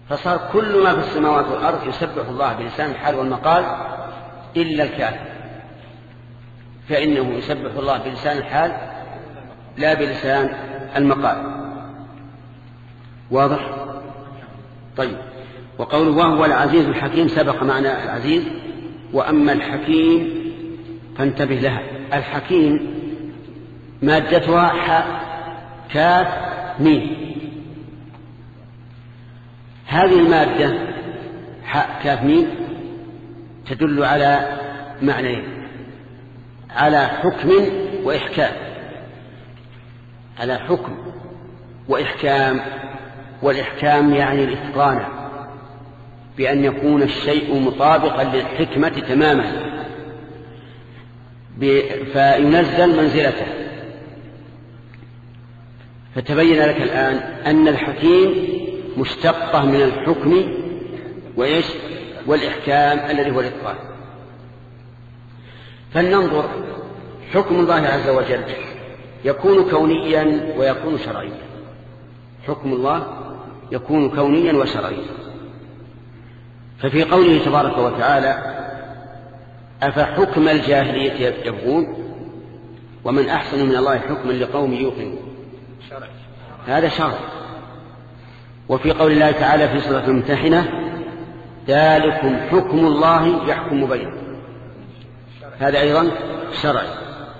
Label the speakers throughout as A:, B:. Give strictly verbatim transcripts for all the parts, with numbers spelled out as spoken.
A: فصار كل ما في السماوات والأرض يسبح الله بلسان الحال والمقال إلا الكافر، فإنه يسبح الله بلسان الحال لا بلسان المقال. واضح؟ طيب. وقوله وهو العزيز الحكيم سبق معنى العزيز. وأما الحكيم فانتبه لها. الحكيم مادتها حاء كاف ميم. هذه المادة حاء كاف ميم تدل على معنيين: على حكم وإحكام. على حكم وإحكام. والإحكام يعني الإتقان، بأن يكون الشيء مطابقا للحكمة تماما فينزل منزلته. فتبين لك الآن أن الحكيم مشتقة من الحكم وإيش والإحكام الذي هو الإتقان. فلننظر. حكم الله عز وجل يكون كونيا ويكون شرعيا. حكم الله يكون كونيا وشرعيا. ففي قوله تبارك وتعالى أفحكم الجاهلية يبغون ومن أحسن من الله حكما لقوم يوقنون، هذا شرع. وفي قول الله تعالى في سورة الممتحنة ذلكم حكم الله يحكم بينكم، هذا أيضا شرعي.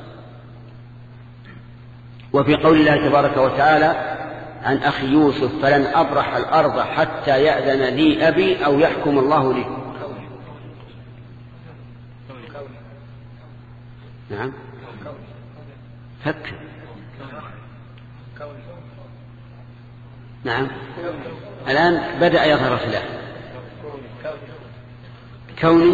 A: وفي قول الله تبارك وتعالى عن أخي يوسف فلن أبرح الأرض حتى يأذن لي أبي أو يحكم الله لي. نعم فك نعم الآن بدأ يظهر خلاف. كوني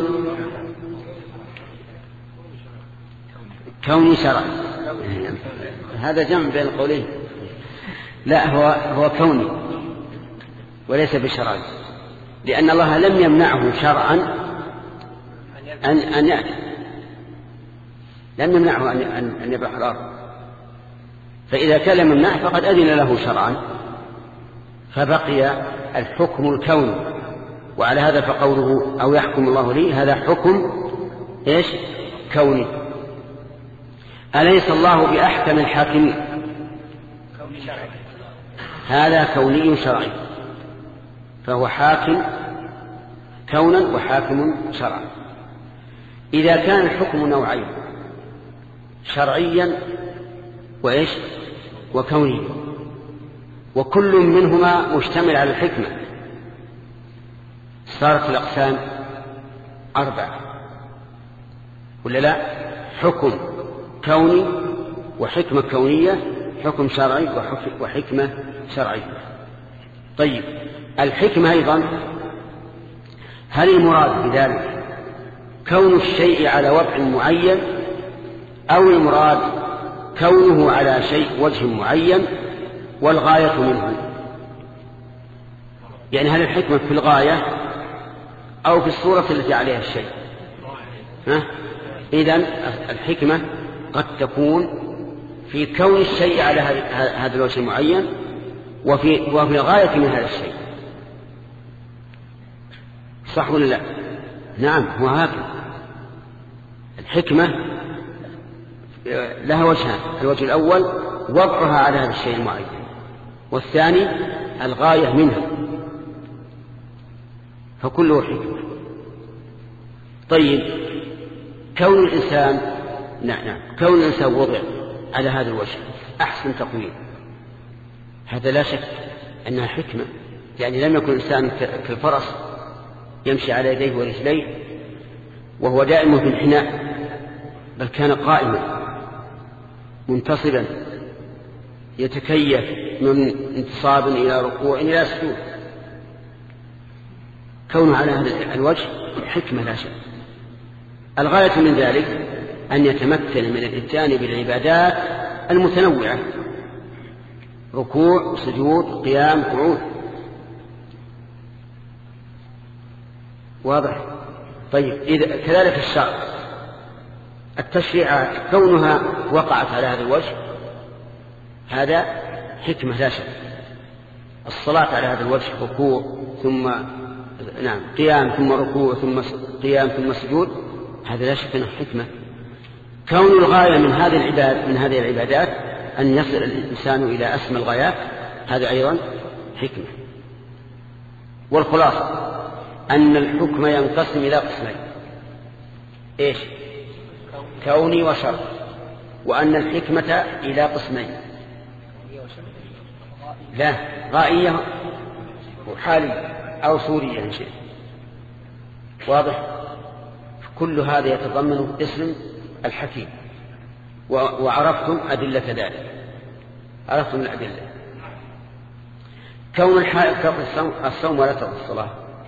A: كوني شرعي، هذا جمع بين القولين. لا، هو هو كوني وليس بشرعي، لأن الله لم يمنعه شرعا أن أن يأتي، لم يمنعه أن أن يبرح الأرض. فإذا كان لم يمنعه فقد أذن له شرعا، فبقي الحكم الكوني. وعلى هذا فقوله أو يحكم الله لي هذا حكم إيش كوني. أليس الله بأحكم الحاكمين؟ هذا كوني شرعي، فهو حاكم كونا وحاكم شرعا. إذا كان الحكم نوعين شرعيا وإيش وكوني، وكل منهما مشتمل على الحكمة، صارت الأقسام أربعة ولا لا؟ حكم كوني وحكمة كونية، حكم شرعي وحكمة شرعية. طيب، الحكمة أيضا هل المراد بذلك كون الشيء على وضع معين، أو المراد كونه على شيء وجه معين والغاية منه؟ يعني هل الحكمة في الغاية أو في الصورة التي عليها الشيء؟ ها؟ إذن الحكمة قد تكون في كون الشيء على هذا الوجه المعين وفي وفي الغاية من هذا الشيء. صح ولا لا؟ نعم، هو هكذا. الحكمة لها وجهان: الوجه الأول وضعها على هذا الشيء المعين، والثاني الغاية منه، فكله حكمة. طيب، كون الإنسان نعم نعم كون الإنسان وضع على هذا الوجه أحسن تقويم، هذا لا شك أنها حكمة، يعني لم يكن الإنسان كالفرس يمشي على يديه ورجليه وهو دائم في الحناء، بل كان قائما منتصبا يتكيف من انتصاب إلى ركوع إلى سجود. كونه على هذا الوجه حكمة لا شك. الغاية من ذلك أن يتمكن من الإتيان بالعبادات المتنوعة: ركوع، سجود، قيام، قعود. واضح؟ طيب، إذا كذلك الشرع، التشريعات كونها وقعت على هذا الوجه هذا حكمة لا شك. الصلاة على هذا الوجه، ركوع، ثم نعم قيام ثم ركوع ثم قيام ثم سجود، هذا لا شك أنه حكمة. كون الغاية من هذه العبادات من هذه العبادات أن يصل الإنسان إلى أسمى الغايات، هذا أيضا حكمة. والخلاصة أن الحكم ينقسم إلى قسمين، إيش؟ كوني وشرعي، وأن الحكمة إلى قسمين، لا غائية وحالية أو صورية إن شئت. واضح؟ كل هذا يتضمن اسم الحكيم. وعرفتم أدلة ذلك، عرفتم الأدلة. كون الحائض تقضي الصوم ولا تقضي الصلاة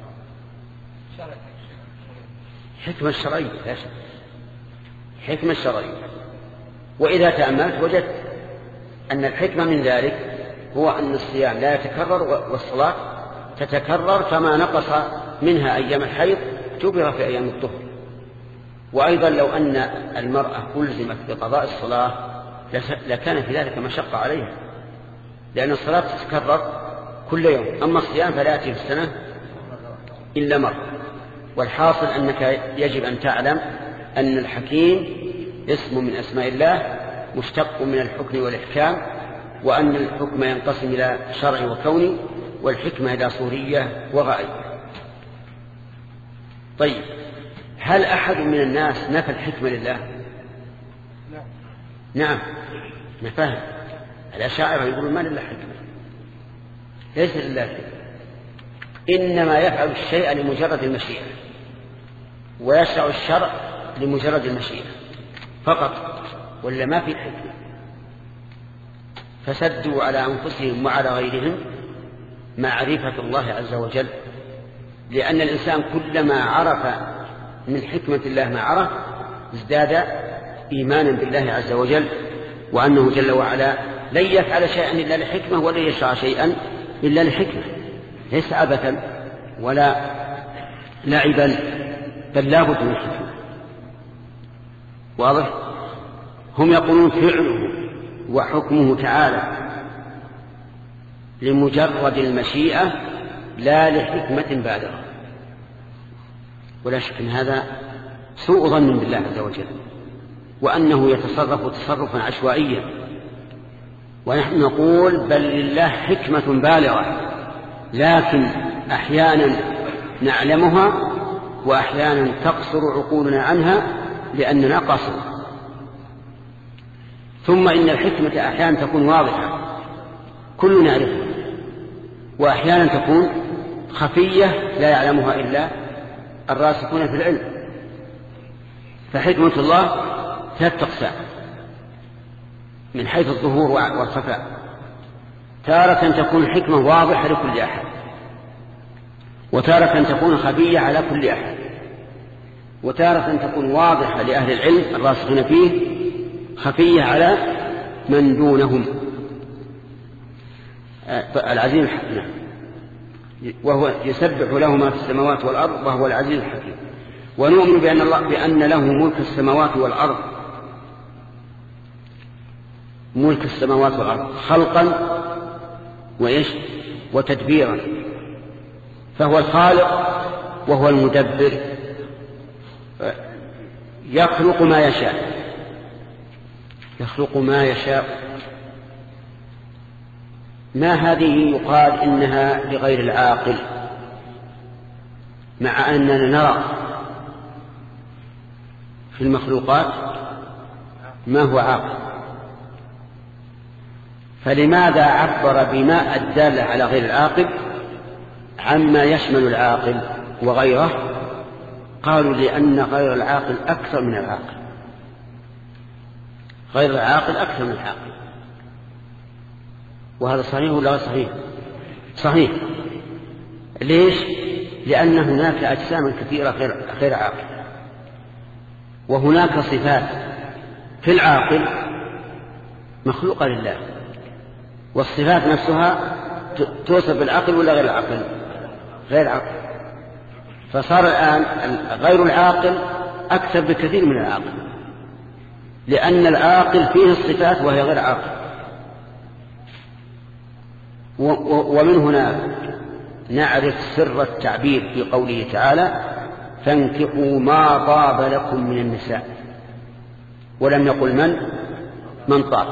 A: حكمة شرعية، لا شك حكمة شرعية. وإذا تأملت وجدت أن الحكمة من ذلك هو أن الصيام لا يتكرر والصلاة تتكرر، فما نقص منها أيام الحيض جبر في أيام الطهر. وأيضا لو أن المرأة ألزمت بقضاء الصلاة لكان في ذلك مشقة عليها، لأن الصلاة تتكرر كل يوم، أما الصيام فلا يأتي في السنة إلا مرة. والحاصل أنك يجب أن تعلم أن الحكيم اسم من أسماء الله مشتق من الحكم والإحكام، وأن الحكم ينقسم إلى شرعي وكوني، والحكمة إلى صورية وغائية. طيب، هل أحد من الناس نفى الحكمة لله؟ نعم نفاها. الأشاعرة يقولون ما لله حكمة، ليس لله حكمة، إنما يفعل الشيء لمجرد المشيئة، ويشرع الشرع لمجرد المشيئة فقط، ولا ما في حكمة. فسدوا على أنفسهم وعلى غيرهم معرفة الله عز وجل، لأن الإنسان كلما عرف من حكمة الله ما عرف ازداد إيمانا بالله عز وجل، وأنه جل وعلا لن يفعل شيئا إلا لحكمة، ولن يشرع شيئا إلا لحكمة، ليس عبثا ولا لعبا، بل لا بد من حكمة. واضح؟ هم يقولون فعله وحكمه تعالى لمجرد المشيئة لا لحكمة بالغة، ولا شك أن هذا سوء ظن بالله عز وجل، وأنه يتصرف تصرفا عشوائيا. ونحن نقول بل لله حكمة بالغة، لكن أحيانا نعلمها وأحيانا تقصر عقولنا عنها لأننا قاصرون. ثم إن الحكمة أحيانا تكون واضحة كل نعرفها، وأحيانا تكون خفية لا يعلمها إلا الراسخون في العلم. فحكمة الله ثلاث أقسام من حيث الظهور والخفاء. تارة تكون حكمة واضحة لكل أحد، وتارة تكون خفية على كل أحد، وتارة تكون واضحة لأهل العلم الراسخين فيه، خفية على من دونهم. العزيز الحكيم، وهو يسبح له ما في السماوات والأرض وهو العزيز الحكيم. ونؤمن بأن الله بأن له ملك السماوات والأرض، ملك السماوات والأرض خلقا وإيش وتدبيرا، فهو الخالق وهو المدبر، يخلق ما يشاء، يخلق ما يشاء. ما هذه يقال إنها لغير العاقل، مع أننا نرى في المخلوقات ما هو عاقل، فلماذا عبر بما الدالة على غير العاقل عما يشمل العاقل وغيره؟ قالوا لأن غير العاقل أكثر من العاقل، غير العاقل أكثر من العاقل. وهذا صحيح ولا غير صحيح؟ صحيح. ليش؟ لأن هناك أجسام كثيرة غير عاقل، وهناك صفات في العاقل مخلوقة لله، والصفات نفسها توصف بالعقل ولا غير العقل؟ غير عقل. فصار الآن غير العاقل أكثر بكثير من العاقل، لأن العاقل فيه الصفات وهي غير عاقل. ومن هنا نعرف سر التعبير في قوله تعالى فانكحوا ما طاب لكم من النساء، ولم يقل من من طاب،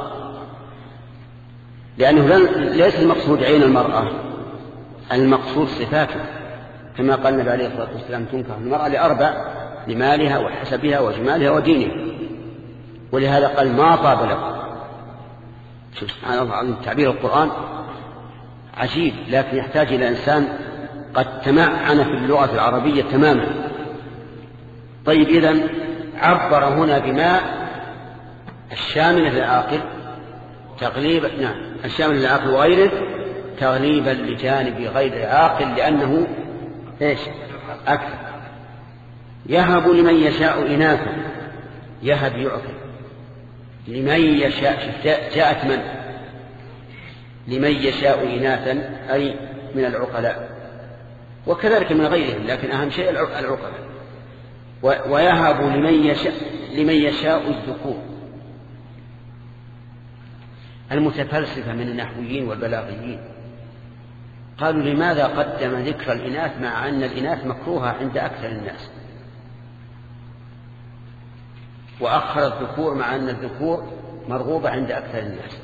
A: لأنه ليس المقصود عين المرأة، المقصود صفاته، كما قال النبي عليه الصلاة والسلام تنكح المرأة لأربع: لمالها وحسبها وجمالها ودينها، ولهذا قال ما طاب لكم. شوف سبحان الله العظيم، تعبير القرآن عجيب، لكن يحتاج إلى إنسان قد تمعن في اللغة العربية تماما. طيب، إذن عبر هنا بما الشامل للعاقل تغليبا، نعم الشامل للعاقل وغيره تغليبا لجانب غير العاقل، لأنه إيش أكثر. يهب لمن يشاء إناثا، يهب يعطي لمن يشاء، جاءت من لمن يشاء إناثا أي من العقلاء، وكذلك من غيرهم، لكن أهم شيء العقلاء. ويهب لمن يشاء لمن يشاء الذكور. المتفلسفة من النحويين والبلاغيين قالوا لماذا قدم ذكر الإناث مع أن الإناث مكروهة عند أكثر الناس، وأخر الذكور مع أن الذكور مرغوبة عند أكثر الناس؟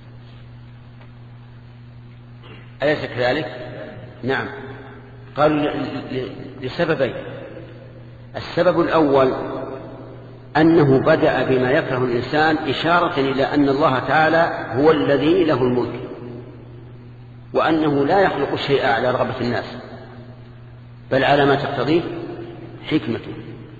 A: أليس كذلك؟ نعم. قالوا لسببين. السبب الأول أنه بدأ بما يكره الإنسان إشارة إلى أن الله تعالى هو الذي له الملك، وأنه لا يخلق الشيء على رغبة الناس، بل على ما تقتضيه حكمته،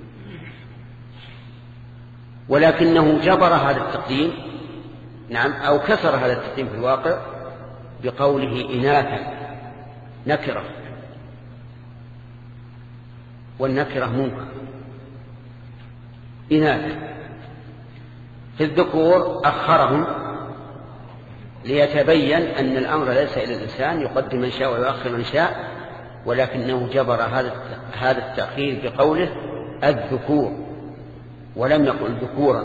A: ولكنه جبر هذا التقديم، نعم، أو كسر هذا التقديم في الواقع بقوله إناثا، نكرة، والنكرة منكر. إناثا في الذكور أخرهم ليتبين أن الأمر ليس إلى الإنسان يقدم من شاء ويؤخر من شاء، ولكنه جبر هذا التأخير بقوله الذكور، ولم يقل ذكورا.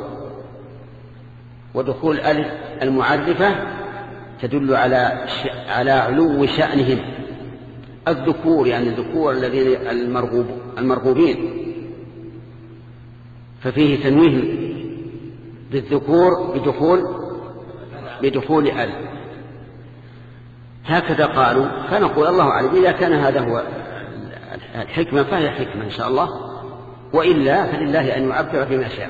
A: ودخول ألف المعرفة تدل على على علو شأنهم. الذكور يعني الذكور الذين المرغوب المرغوبين، ففيه تنويه بالذكور بدخول بدخول أل. هكذا قالوا، فنقول الله أعلم، إذا كان هذا هو الحكمة فهي حكمة إن شاء الله، وإلا فلله أن يعبر بما شاء.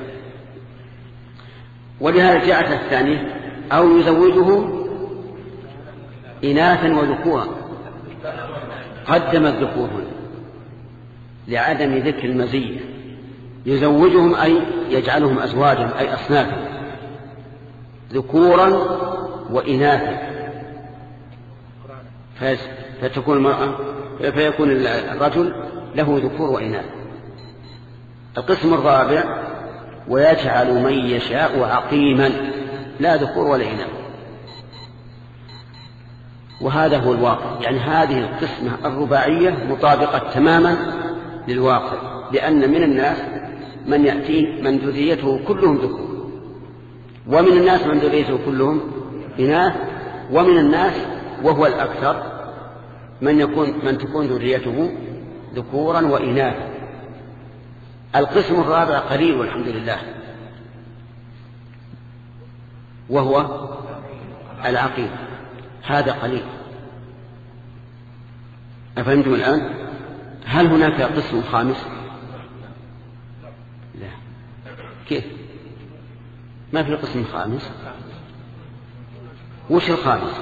A: ولهذا جاءت الثانية أو يزوجه إناثا وذكورا، قدم الذكور هنا لعدم ذكر المزية. يزوجهم أي يجعلهم أزواجا أي أصنافا، ذكورا وإناثا، فتكون المرأة فيكون الرجل له ذكور وإناث. القسم الرابع ويجعل من يشاء عقيما، لا ذكور ولا إناث. وهذا هو الواقع، يعني هذه القسمة الرباعية مطابقة تماما للواقع، لأن من الناس من يأتي من ذريته كلهم ذكور، ومن الناس من ذريته كلهم إناث، ومن الناس وهو الأكثر من يكون من تكون ذريته ذكورا وإناثا. القسم الرابع قليل والحمد لله، وهو العقيم، هذا قليل. أفهمتم الآن؟ هل هناك قسم خامس؟ لا. كيف؟ ما في قسم خامس؟ وش الخامس؟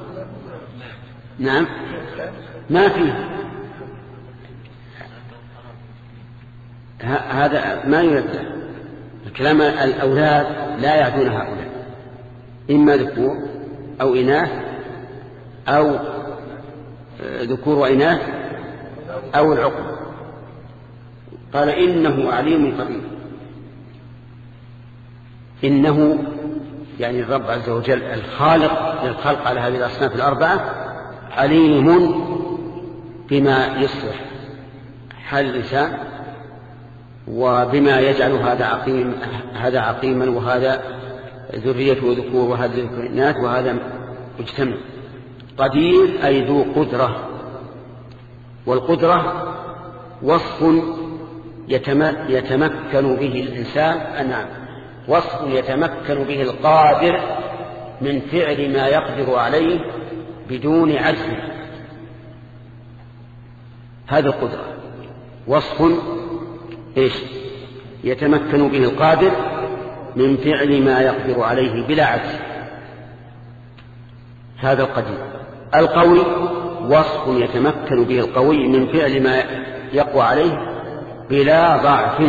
A: نعم، ما فيه. هذا ما ينبه الكلام. الأولاد لا يعدون هؤلاء، إما ذكور أو إناث، أو ذكور وإناث، أو العقم. قال إنه عليم قدير. إنه يعني الرب عز وجل الخالق للخلق على هذه الأصناف الأربعة، عليم بما يصلح حال الإنسان، وبما يجعل هذا عقيم هذا عقيما، وهذا ذريته ذكور، وهذا ذريته إناث، وهذا مجتمع. قدير أي ذو قدرة والقدرة وصف يتمكن به الإنسان، نعم، وصف يتمكن به القادر من فعل ما يقدر عليه بدون عجز. هذا القدرة وصف إيش يتمكن به القادر من فعل ما يقدر عليه بلا عجز، هذا القدير. القوي وصف يتمكن به القوي من فعل ما يقوى عليه بلا ضعف،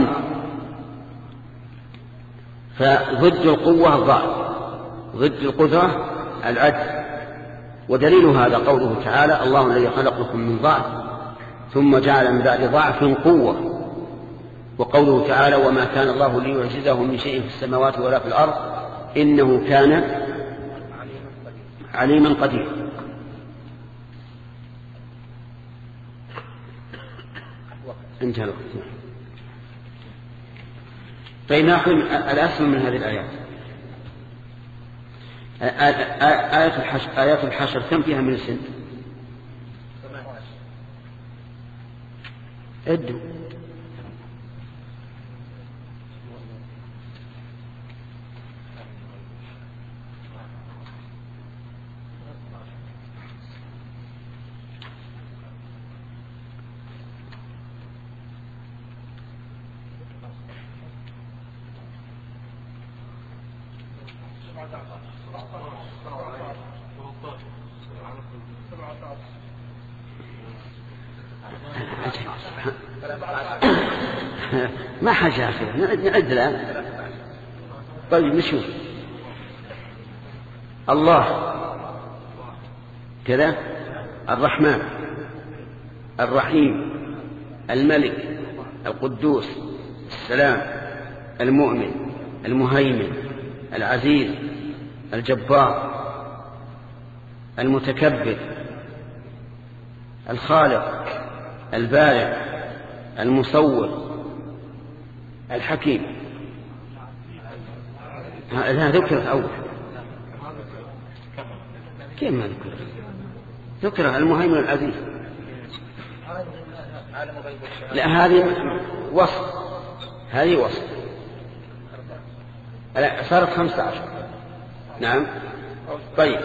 A: فضد القوة الضعف، ضد القدرة العجز. ودليل هذا قوله تعالى: الله الذي خلقكم من ضعف ثم جعل من بعد ضعف قوة. وقوله تعالى: وما كان الله ليعجزه من شيء في السماوات ولا في الأرض إنه كان عليما قدير. انتهى الوقت. طيب نأخذ الأسم من هذه الآيات. آيات الحشر, آيات الحشر كم فيها من السن؟ عدوا. ما حاجة أخيرا نعد الآن. طيب نشوف. الله كذا، الرحمن، الرحيم، الملك، القدوس، السلام، المؤمن، المهيمن، العزيز، الجبار، المتكبر، الخالق، البارئ، المصور، الحكيم. هذا ذكر أول. كيف ما ذكر؟ ذكر المهيمن العزيز. لا هذه وصف، هذه وصف. لا صارت خمسة عشر. نعم. طيب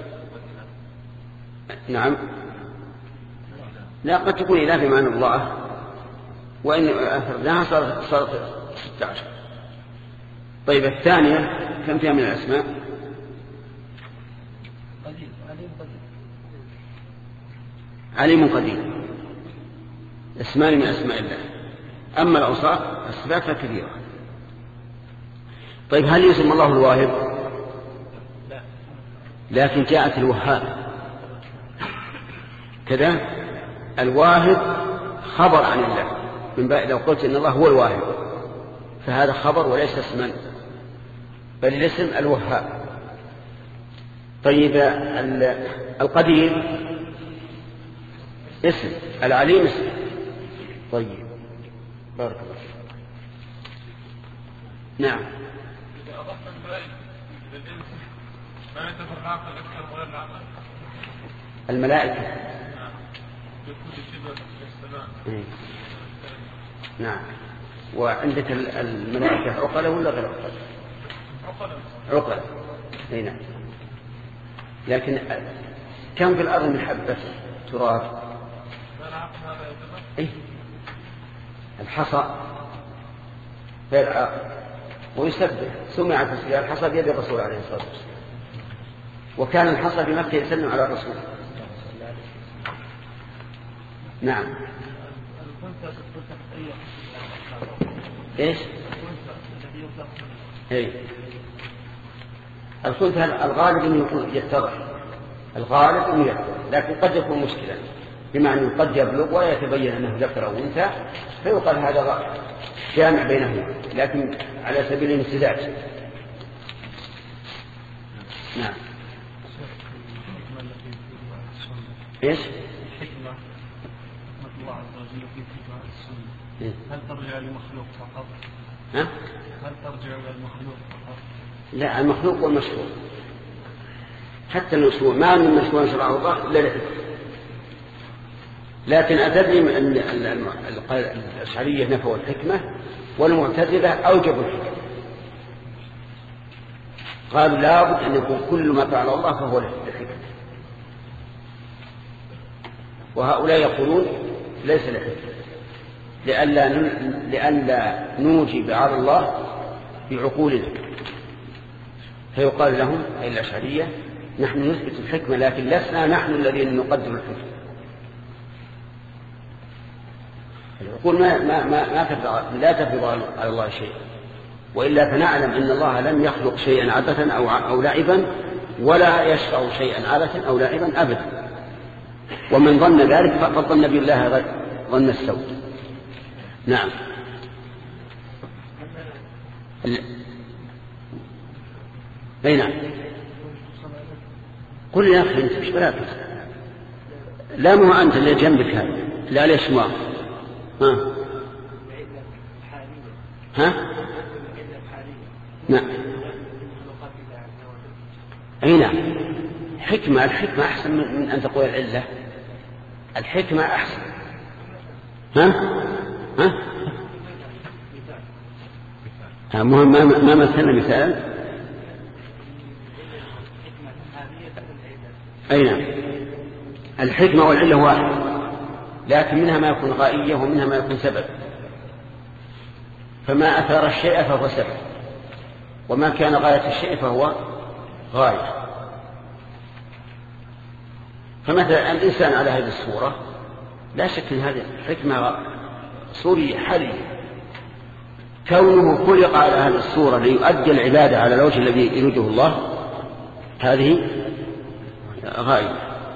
A: نعم. لا قد تكون إله في معنى الله، وإن أفردناها صارت صارت ستة عشر. طيب الثانية كم فيها من الأسماء؟ عليم قدير، اسمان من أسماء الله. أما الأوصاف الصفات فكثيرة. طيب هل يسمى الله الواهب؟ لكن جاءت الوهاب كذا. الواهب خبر عن الله، من بعد لو قلت إن الله هو الواهب فهذا خبر وليس اسما، بل الاسم الوهاب. طيب القدير اسم، العليم اسم. طيب بارك الله. نعم. الملائكة نعم. وعندك الملائكة عقلة ولا غير عقلة؟ عقلة. اي نعم. لكن كم في الأرض من حبة تراب؟ إيه؟ الحصى غير عاقل ويسبح. سمع تسبيح الحصى بيد الرسول عليه الصلاة والسلام، وكان الحصى في مكة يسلم على الرسول. نعم. ايش؟ ايه الخنثى الغالب انه يكون يتضح، الغالب انه يتضح، لكن قد يكون مشكلا، بمعنى انه قد يبلغ ولا يتبين انه ذكر او انثى فيقال هذا جامع بينهما، لكن على سبيل الامتزاج. نعم. ايش؟
B: الحكمة حكمة الله عز وجل في اتباع السنة هل ترجع لمخلوق فقط؟
A: ها؟
B: هل ترجع إلى المخلوق فقط؟
A: لا، المخلوق والمشروع، حتى المشروع ما من مشروع شرعه الله إلا لحكمة. لكن أتدري أن الأشعرية نفوا الحكمة والمعتزلة أوجبوا الحكمة، قالوا لابد أن يكون كل ما فعل الله فهو لحكمة، وهؤلاء يقولون ليس لحكمة، لئلا لئلا نوجب على الله بعقولنا، فيقال لهم أي الأشعرية نحن نثبت الحكمة لكن لسنا نحن الذين نقدر الحكمة. العقول ما ما ما, ما تفرض لا تفرض على الله شيء، وإلا فنعلم أن الله لم يخلق شيئا عبثا أو أو لعبا، ولا يشرع شيئا عبثا أو لعبا أبدا. ومن ظن ذلك فقد ظن بالله ظن السوء. نعم. أي نعم. قل يا أخي أنت مش بلاك، لا مو أنت اللي جنبك هذا، لا ليش ما ها ها نعم. أي نعم. حكمة الحكمة أحسن من أن تقول العلة، الحكمة أحسن. ها ها ها مهم ما ما مثلنا مثال. أي نعم. الحكمة والعلة واحد، لكن منها ما يكون غائية ومنها ما يكون سبب، فما أثار الشيء فهو سبب، وما كان غاية الشيء فهو غاية. فمثلا الإنسان على هذه الصورة لا شك أن هذه الحكمة صوري حري، كونه خلق على هذه الصورة ليؤدي العبادة على الوجه الذي يريده الله، هذه غاية.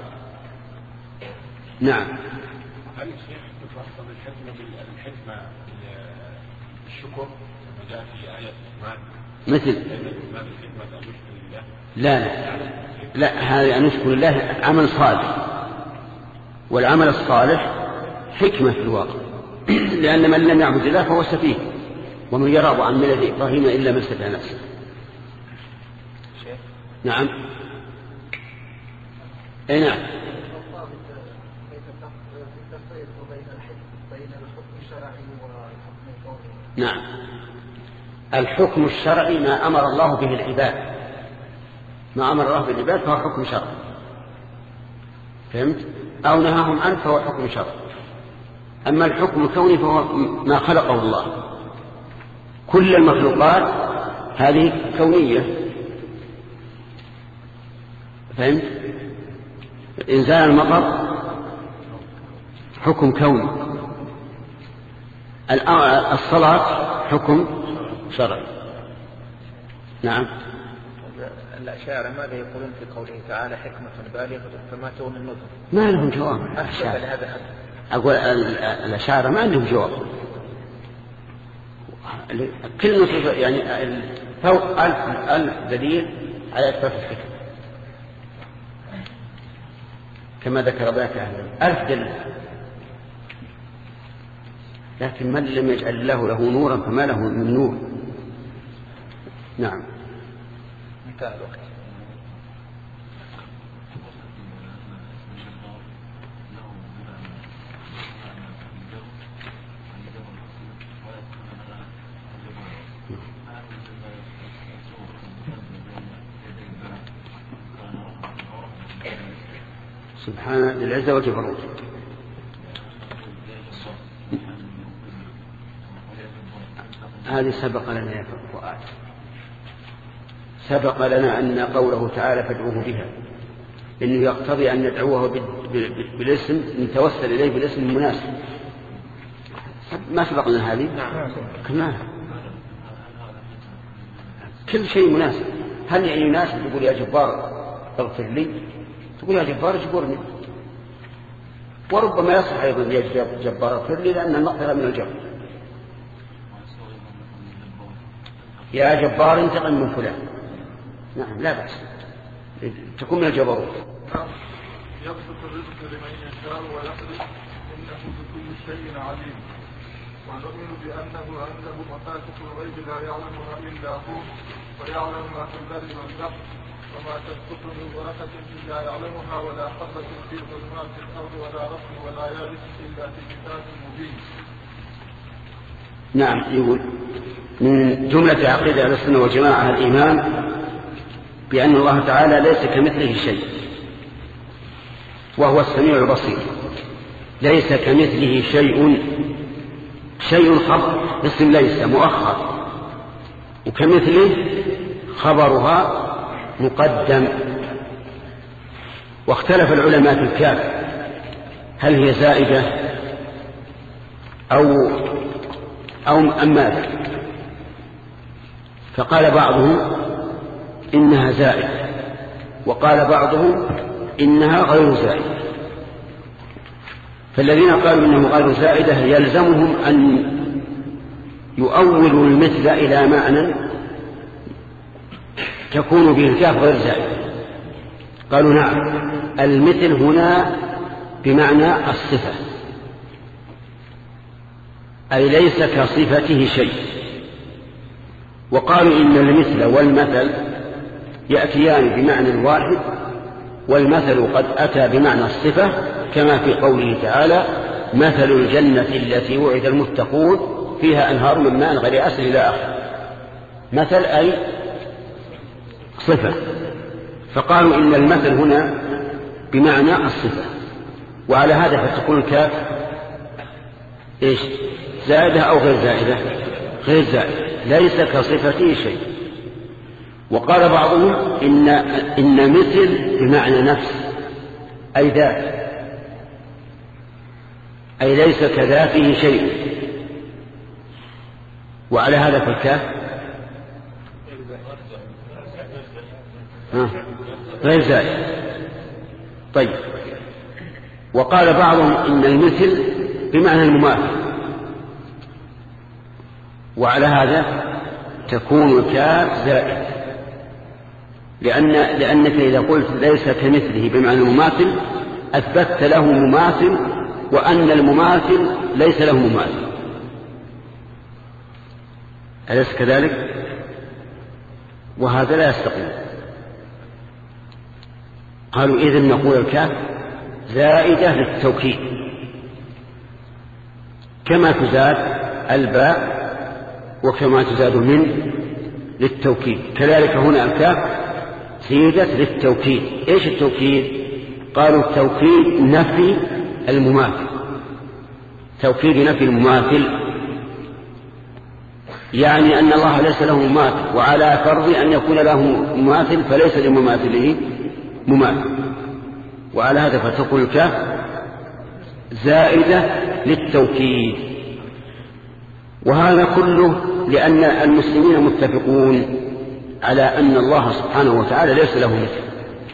A: نعم.
C: هل الشيخ تفصل الحكمة بالحكمة الشكر كما جاء في آية الرحمن
A: مثل لا لا لا هذا أن نشكر الله عمل صالح، والعمل الصالح حكمة في الواقع، لأن من لم يعبد الله فهو سفيه، ومن يرغب عن ملة إبراهيم إلا من سفه نفسه. نعم. أي نعم. نعم. الحكم الشرعي ما أمر الله به العباد، ما أمر الله به العباد فهو حكم شرعي، فهمت؟ أو نهاهم عنه فهو حكم شرعي. أما الحكم الكوني فهو ما خلقه الله، كل المخلوقات هذه كونية، فهمت؟ إنزال المطر حكم كوني، الصلاة حكم شرعي. نعم.
C: الأشاعرة ماذا يقولون في قوله تعالى حكمة بالغة فما تغني النذر؟
A: ما لهم جواب. أقول الأشاعرة ما عندهم جواب، كلمة يعني فوق ألف ألف دليل على إثبات الحكمة كما ذكر ذاك أهل ألف دليل، لكن من لم يجعل الله له نورا فما له من نور. نعم.
C: انتهى الوقت.
A: سبحان العزة والجبروت. هذه سبق لنا يا فؤاد، سبق لنا أن قوله تعالى فادعوه بها إنه يقتضي أن ندعوه بالاسم نتوسل إليه بالاسم المناسب. ما سبق لنا هذه؟ كمان كل شيء مناسب. هل يعني يناسب تقول يا جبار اغفر لي، تقول يا جبار اجبرني، وربما يصح أيضا يا جبار اغفر لي لأن المغفرة من الجبر. يا جبار انتقم من فلان، نعم لا بأس، تكون من الجبروت.
D: يبسط الرزق لمن يشاء ويقدر إنه بكل شيء عليم. ونؤمن بأنه عنده مفاتح الغيب لا يعلمها إلا هو، ويعلم ما في البر والبحر وما تسقط من ورقة إلا يعلمها ولا حبة في ظلمات الأرض ولا رطب ولا يابس إلا في كتاب مبين.
A: نعم. يقول من جملة عقيدة أهل السنة والجماعة الإيمان بأن الله تعالى ليس كمثله شيء وهو السميع البصير. ليس كمثله شيء، شيء خبر اسم ليس مؤخر، وكمثله خبرها مقدم. واختلف العلماء في الكاف هل هي زائدة أو أو أم ماذا؟ فقال بعضهم إنها زائدة، وقال بعضهم إنها غير زائدة. فالذين قالوا إنه غير زائدة يلزمهم أن يؤولوا المثل إلى معنى تكون به الكاف غير زائدة. قالوا نعم، المثل هنا بمعنى الصفة، أي ليس كصفته شيء. وقالوا إن المثل والمثل يأتيان بمعنى واحد، والمثل قد أتى بمعنى الصفة كما في قوله تعالى مثل الجنة التي وعد المتقون فيها أنهار من ماء غير آسن إلى آخره. مثل أي صفة. فقالوا إن المثل هنا بمعنى الصفة، وعلى هذا فتكون الكاف إيش؟ زائدة أو غير زائدة؟ غير زائدة، ليس كصفته شيء. وقال بعضهم إن, إن مثل بمعنى نفس أي ذات، أي ليس كذاته شيء، وعلى هذا فالكاف غير زائد. طيب. وقال بعضهم إن المثل بمعنى المماثل، وعلى هذا تكون الكاف زائد، لأن لأنك إذا قلت ليس كمثله بمعنى المماثل أثبتت له مماثل، وأن المماثل ليس له مماثل. أليس كذلك؟ وهذا لا يستقيم. قالوا إذن نقول الكاف زائدة للتوكيد كما تزاد الباء وكما تزاد من للتوكيد، كذلك هنا الكاف زيدت للتوكيد. إيش التوكيد؟ قالوا التوكيد نفي المماثل، توكيد نفي المماثل، يعني أن الله ليس له مماثل، وعلى فرض أن يكون له مماثل فليس لمماثله مماثل، وعلى هذا فتكون الكاف زائدة للتوكيد. وهذا كله لأن المسلمين متفقون على أن الله سبحانه وتعالى ليس له مثل،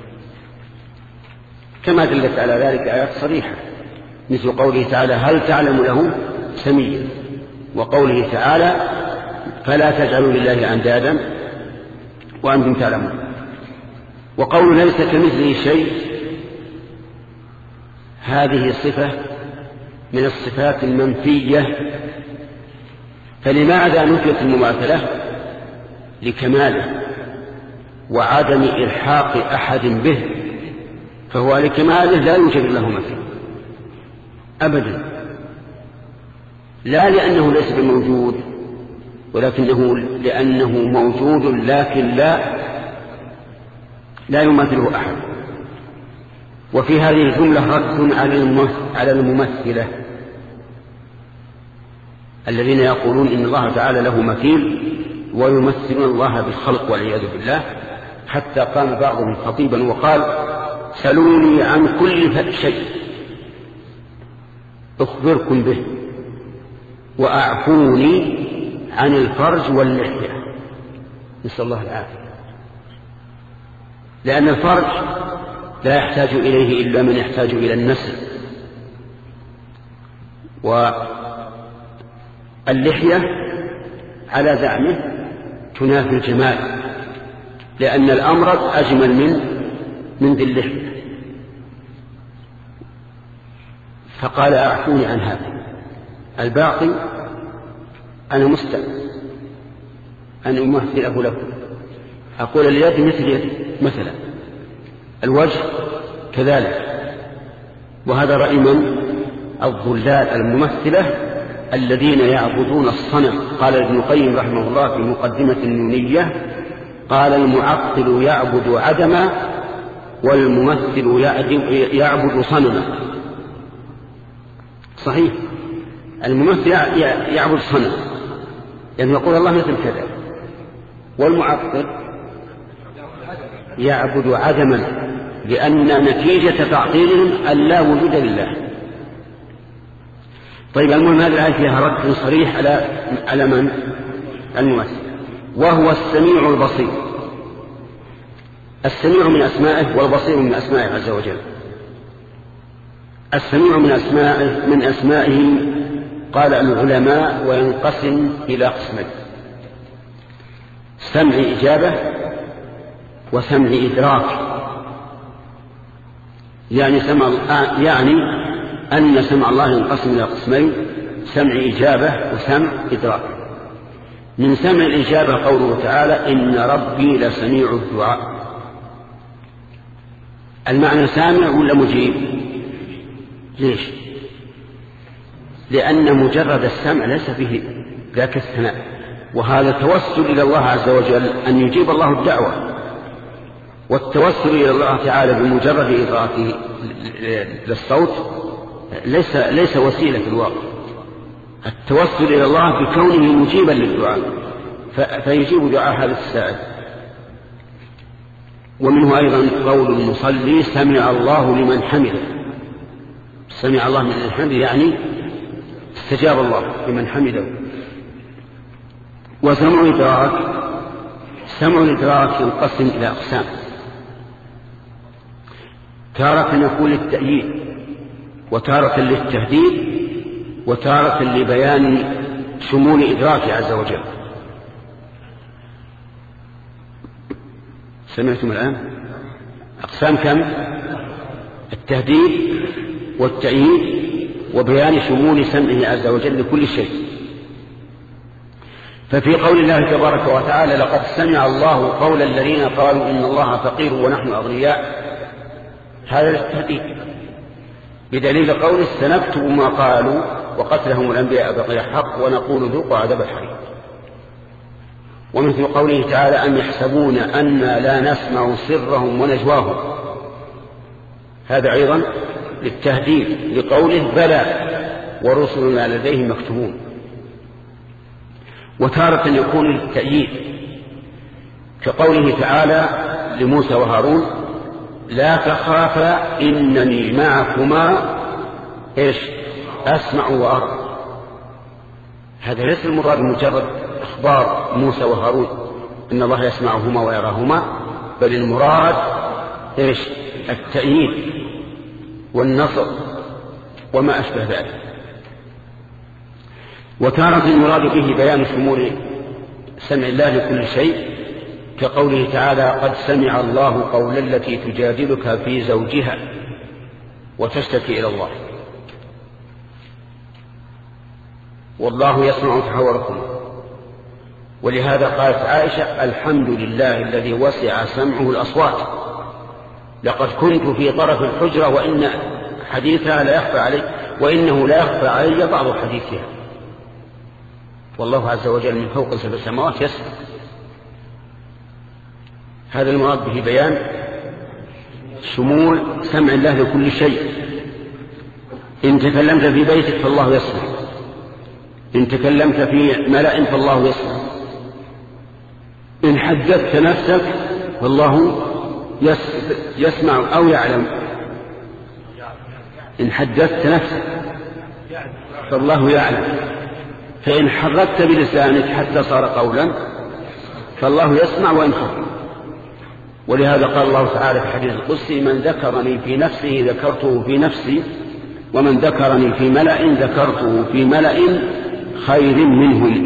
A: كما دلت على ذلك آيات صريحة، مثل قوله تعالى هل تعلم له سميا، وقوله تعالى فلا تجعلوا لله أندادا وأنتم تعلمون. وقول ليس كمثله شيء هذه صفة من الصفات المنفية، فلماذا نفيت المماثلة؟ لكماله وعدم إلحاق أحد به، فهو لكماله لا يوجد له مثل أبدا، لا لأنه ليس بموجود، ولكنه لأنه موجود لكن لا لا يماثله أحد. وفي هذه الجملة رد على الممثلة الذين يقولون إن الله تعالى له مثيل ويمثلون الله بالخلق والعياذ بالله، حتى قام بعضهم خطيبا وقال سلوني عن كل شيء أخبركم به وأعفوني عن الفرج واللحية. نسأل الله العافية، لأن الفرج لا يحتاج إليه إلا من يحتاج إلى النسل، واللحية على زعمه تنافي الجمال، لأن الأمرض أجمل من من ذي اللحية. فقال أعفوني عن هذا، الباقي أنا مستعد أن أمثله لكم، أقول اليد مثل يدي مثلا، الوجه كذلك. وهذا رأي من؟ الضلال الممثلة الذين يعبدون الصنم. قال ابن القيم رحمه الله في مقدمة النونية، قال المعطل يعبد عدما والممثل يعبد صنما. صحيح، الممثل يعبد صنم يعني يقول الله مثل كذا، والمعطل يعبد عدما لأن نتيجة تعطيلهم أن لا وجود لله. طيب المهم هذه الآية فيها رد صريح على على من؟ الممثل. وهو السميع البصير. السميع من أسمائه والبصير من أسمائه عز وجل. السميع من أسمائه من أسمائه قال العلماء وينقسم إلى قسمين: سمع إجابة وسمع إدراك. يعني سمع يعني أن سمع الله ينقسم إلى قسمين: سمع إجابة وسمع إدراك. من سمع الإجابة قوله تعالى: إن ربي لسميع الدعاء. المعنى سامع ولا مجيب؟ ليش؟ لأن مجرد السمع ليس فيه ذاك الثناء، وهذا توسل إلى الله عز وجل أن يجيب الله الدعوة. والتوسل إلى الله تعالى بمجرد إدراكه للصوت ليس ليس وسيلة في الواقع. التوسل إلى الله بكونه مجيبا للدعاء فيجيب دعاء هذا السائل. ومنه أيضا قول المصلي: سمع الله لمن حمده. سمع الله لمن حمده يعني استجاب الله لمن حمده. وسمع الإدراك، سمع الإدراك ينقسم إلى أقسام: تارة يكون للتأييد، وتارة للتهديد، وتارة لبيان شمول إدراكه عز وجل. سمعتم الآن؟ أقسام كم؟ التهديد والتأييد وبيان شمول سمعه عز وجل لكل شيء. ففي قول الله تبارك وتعالى: لقد سمع الله قول الذين قالوا إن الله فقير ونحن أغنياء، هذا للتهديد بدليل قوله: سنكتب ما قالوا وقتلهم الأنبياء بغير حق ونقول ذوقوا عذاب الحريق. ومثل قوله تعالى: أم يحسبون أنا لا نسمع سرهم ونجواهم، هذا أيضا للتهديد لقوله: بلى ورسلنا لديهم مكتوبون. وتارة يكون للتأييد كقوله تعالى لموسى وهارون: لا تخافا إنني معكما إيش أسمع وأرى. هذا ليس المراد مجرد أخبار موسى وهارون إن الله يسمعهما ويراهما، بل المراد إيش التأييد والنصر وما أشبه ذلك. وتارة المراد به بيان شمول سمع الله لكل شيء كقوله تعالى: قد سمع الله قول التي تجادلك في زوجها وتشتكي إلى الله والله يسمع تحاوركم. ولهذا قالت عائشة: الحمد لله الذي وسع سمعه الأصوات، لقد كنت في طرف الحجرة وإن حديثها لا يخفى علي وإنه لا يخفى علي بعض حديثها. والله عز وجل من فوق سبع سماوات يسمع. هذا المراد به بيان شمول سمع الله لكل شيء. إن تكلمت في بيتك فالله يسمع، إن تكلمت في ملأ فالله يسمع، إن حدثت نفسك فالله يسمع أو يعلم. إن حدثت نفسك فالله يعلم، فإن حركت بلسانك حتى صار قولا فالله يسمع وإن خفي. ولهذا قال الله تعالى في الحديث القدسي: من ذكرني في نفسه ذكرته في نفسي، ومن ذكرني في ملأ ذكرته في ملأ خير منهم.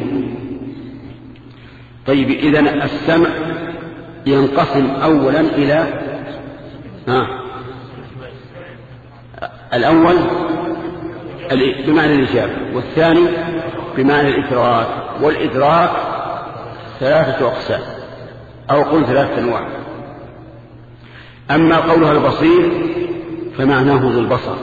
A: طيب، إذن السمع ينقسم أولا إلى آه. الأول بمعنى الإجابة، والثاني بمعنى الإدراك. والإدراك ثلاثة أقسام، أو قل ثلاثة أنواع:
E: أما قولها البصير فمعناه ذو البصر،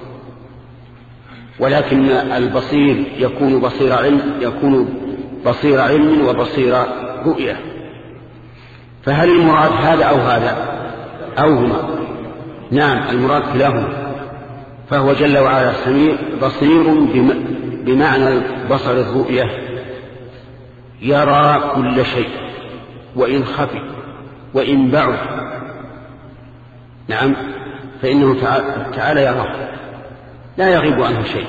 E: ولكن البصير يكون بصير علم يكون بصير علم وبصير رؤية، فهل المراد هذا أو هذا أو هما؟ نعم المراد كلاهما، فهو جل وعلا سميع بصير بمعنى البصر الرؤية، يرى كل شيء وإن خفي وإن بعد، نعم فإنه تعالى يراه لا يغيب عنه شيء.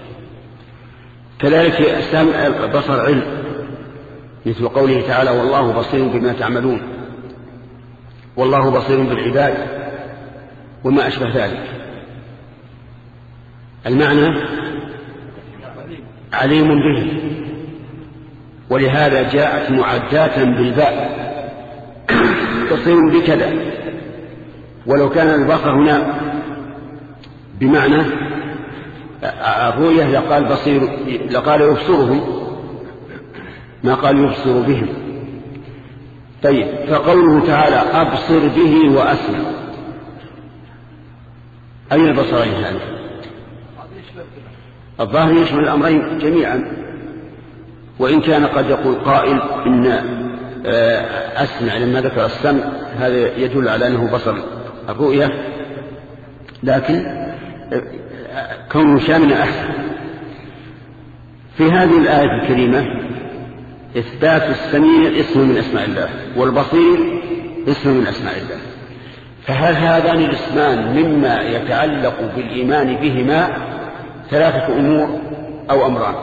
E: كذلك السمع بصر علم، مثل قوله تعالى والله بصير بما تعملون، والله بصير بالعباد وما أشبه ذلك. المعنى عليم به، ولهذا جاءت معداة بالباء بصير بكذا، ولو كان البصر هنا بمعنى الرؤية لقال بصير لقال يبصرهم ما قال يبصر بهم. طيب فقوله تعالى أبصر به وأسمع، أي البصرين هذه؟ الظاهر يشمل الأمرين جميعا، وإن كان قد يقول قائل إن أسمع لما ذكر السمع هذا يدل على أنه بصر الرؤية، لكن كونه شاملا أحسن. في هذه الآية الكريمة إثبات السميع اسم من أسماء الله، والبصير اسم من أسماء الله، فهل هذان الاسمان مما يتعلق بالإيمان بهما ثلاثة أمور أو أمران؟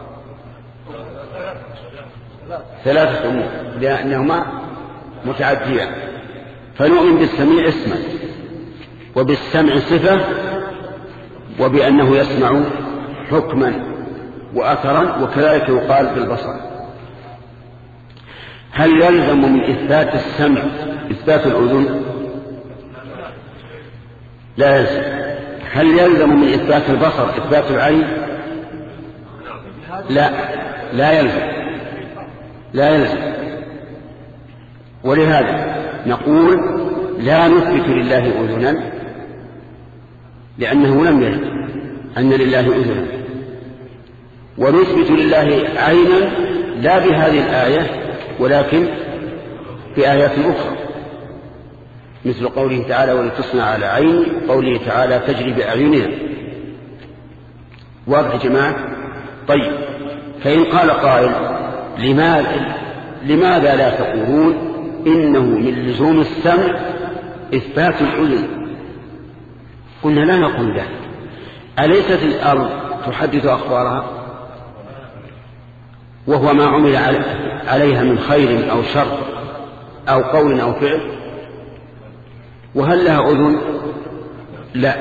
E: ثلاثة أمور لأنهما متعديان، فنؤمن بالسميع اسما وبالسمع صفة وبأنه يسمع حكما وأثرا، وكذلك يقال بالبصر. هل يلزم من إثبات السمع إثبات الأذن؟ لا يلزم. هل يلزم من إثبات البصر إثبات العين؟ لا لا يلزم لا يلزم. ولهذا نقول لا نثبت لله أذنا، لأنه لم يرد أن لله أذنا، ونثبت لله عينا لا بهذه الآية ولكن في آيات أخرى، مثل قوله تعالى ولتصنع على عيني، قوله تعالى تجري بأعيننا. واضح يا جماعة؟ طيب فإن قال قائل لماذا, لماذا لا تقولون إنه من لزوم السمع إثبات الأذن؟ قلنا لا نقول ذلك. أليست الأرض تحدث أخبارها وهو ما عمل عليها من خير أو شر أو قول أو فعل؟ وهل لها أذن؟ لا.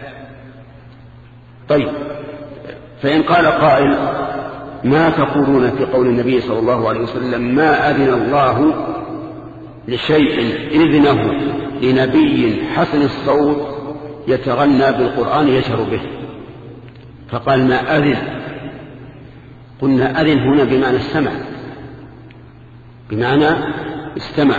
E: طيب فإن قال قائل ما تقولون في قول النبي صلى الله عليه وسلم ما أذن الله لشيء إذنه لنبي حسن الصوت يتغنى بالقرآن يشهر به، فقال ما أذن. قلنا أذن هنا بمعنى السمع، بمعنى استمع.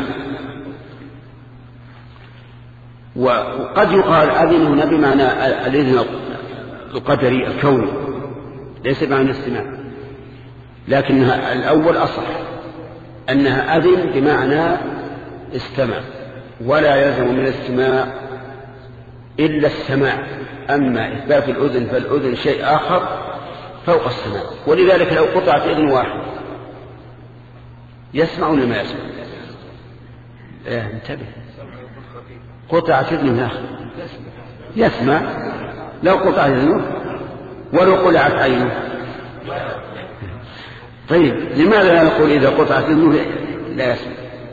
E: وقد يقال أذن هنا بمعنى الإذن القدري الكوني ليس بمعنى الاستماع، لكنها الأول أصح أنها أذن بمعنى استمع، ولا يلزم من الاستماع إلا السماع. أما إثبات الأذن فالأذن شيء آخر فوق السماع. ولذلك لو قطعت إذن واحد يسمع ولا ما يسمع؟ إيه انتبه، قطعت إذن آخر يسمع، لو قطعت إذنه ولو قلعت عينه. طيب لماذا لا نقول إذا قطعت إذنه لا يسمع؟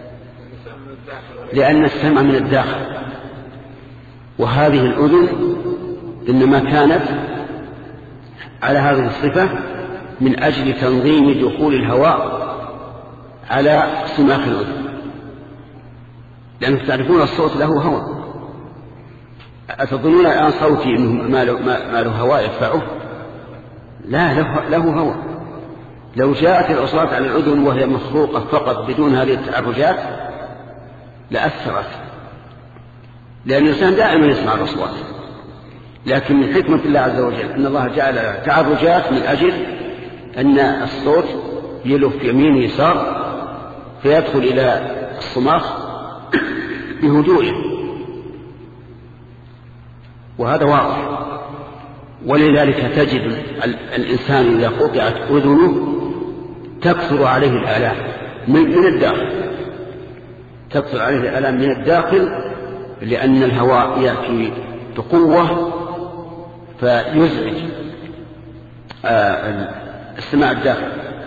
E: لأن السمع من الداخل، وهذه الأذن إنما كانت على هذه الصفة من أجل تنظيم دخول الهواء على سماخ الأذن، لأنكم تعرفون الصوت له هواء. أتظنون الآن صوتي ما له هواء يدفعه؟ لا، له, له هواء. لو جاءت الأصوات على الأذن وهي مخلوقة فقط بدون هذه التعرجات لأثرت، لأن الإنسان دائما يسمع الأصوات، لكن من حكمة الله عز وجل أن الله جعل تعرجات من أجل أن الصوت يلف يمين يسار فيدخل إلى الصماخ بهدوءه، وهذا واضح. ولذلك تجد الإنسان إذا قطعت أذنه تكثر عليه الآلام من الداخل، تكثر عليه الآلام من الداخل، لأن الهواء يأتي بقوة فيزعج السماع الداخل.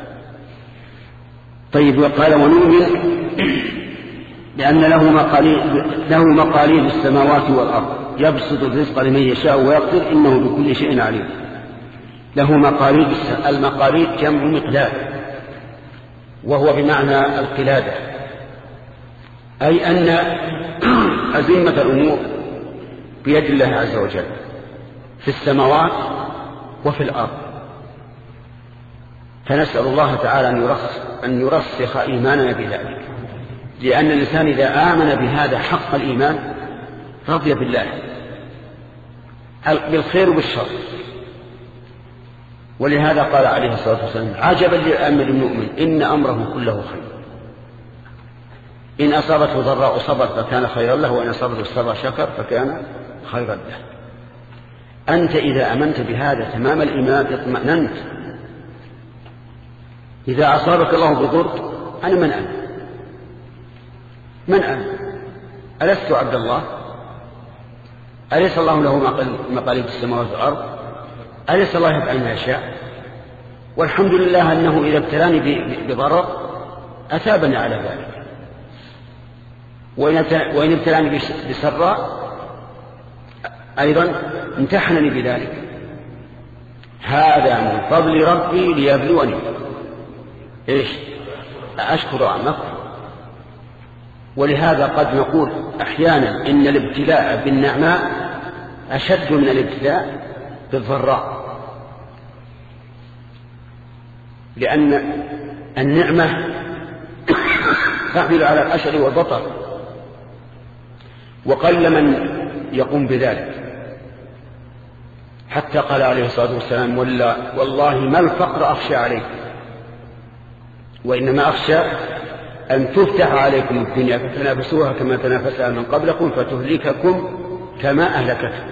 E: طيب، وقال ونؤمن بأن له مقاليد له مقاليد السماوات والأرض يبسط الرزق لمن يشاء ويقدر إنه بكل شيء عليم. له مقاليد، المقاليد جمع مقدار، وهو بمعنى القلادة، أي أن أزمة الأمور بيد الله عز وجل في السماوات وفي الأرض. فنسأل الله تعالى أن يرسخ, أن يرسخ إيماننا بذلك، لأن الإنسان إذا آمن بهذا حق الإيمان رضي بالله بالخير وبالشر. ولهذا قال عليه الصلاة والسلام عجبا لأمر المؤمن إن أمره كله خير، إن أصابته ضراء صبر فكان خيرا له، وإن أصابته السراء شكر فكان خيرا له. أنت إذا أمنت بهذا تمام الإيمان اطمأننت. إذا أصابك الله بضر أنا من أنا من أنا ألست عبد الله؟ أليس الله له مقاليد السماوات والأرض؟ أليس الله يفعل ما يشاء؟ والحمد لله أنه إذا ابتلاني بضرر أثابني على ذلك، وإن ابتلاني بسراء أيضا امتحنني بذلك. هذا من فضل ربي ليبلوني إيش أشكر أم أكفر. ولهذا قد نقول أحيانا إن الابتلاء بالنعماء أشد من الابتلاء بالضراء، لأن النعمة تحمل على الأشر والبطر، وقل من يقوم بذلك. حتى قال عليه الصلاة والسلام والله ما الفقر أخشى عليكم، وإنما أخشى أن تفتح عليكم الدنيا فتنافسوها كما تنافسها من قبلكم فتهلككم كما أهلكتكم.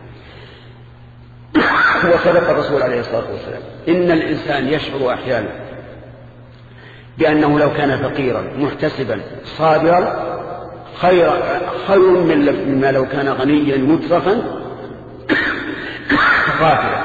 E: وصدق الرسول عليه الصلاة والسلام إن الإنسان يشعر أحيانا بأنه لو كان فقيرا محتسبا صابرا خير, خير مما لو كان غنيا مترفا غافلا.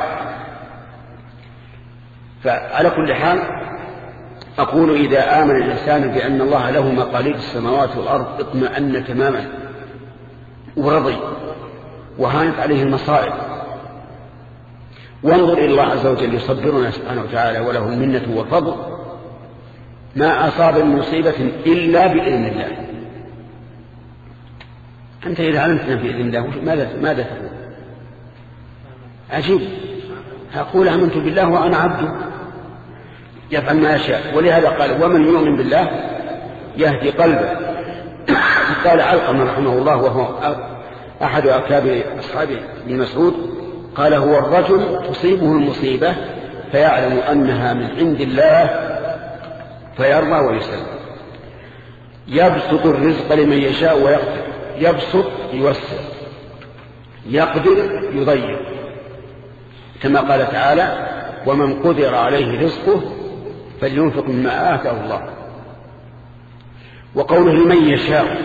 E: فعلى كل حال أقول إذا آمن الإنسان بأن الله له مقاليد السماوات والأرض اطمأن تماما ورضي وهانت عليه المصائب. وانظر إلى الله عز وجل يصبرنا سبحانه وتعالى وله المنة والفضل. ما أصاب من مصيبة إلا بإذن الله. أنت إذا علمتنا بإذن الله ماذا ماذا تقول؟ عجيب. أقول آمنت بالله وأنا عبد يفعل ما يشاء. ولهذا قال ومن يؤمن بالله يهدي قلبه. قال علقمة رحمه الله وهو أحد أكابر أصحابه ابن مسعود قال هو الرجل تصيبه المصيبة فيعلم أنها من عند الله فيرضى ويسلم. يبسط الرزق لمن يشاء ويقدر. يبسط يوسع، يقدر يضيق، كما قال تعالى ومن قدر عليه رزقه فلينفق مما آتاه الله. وقوله لمن يشاء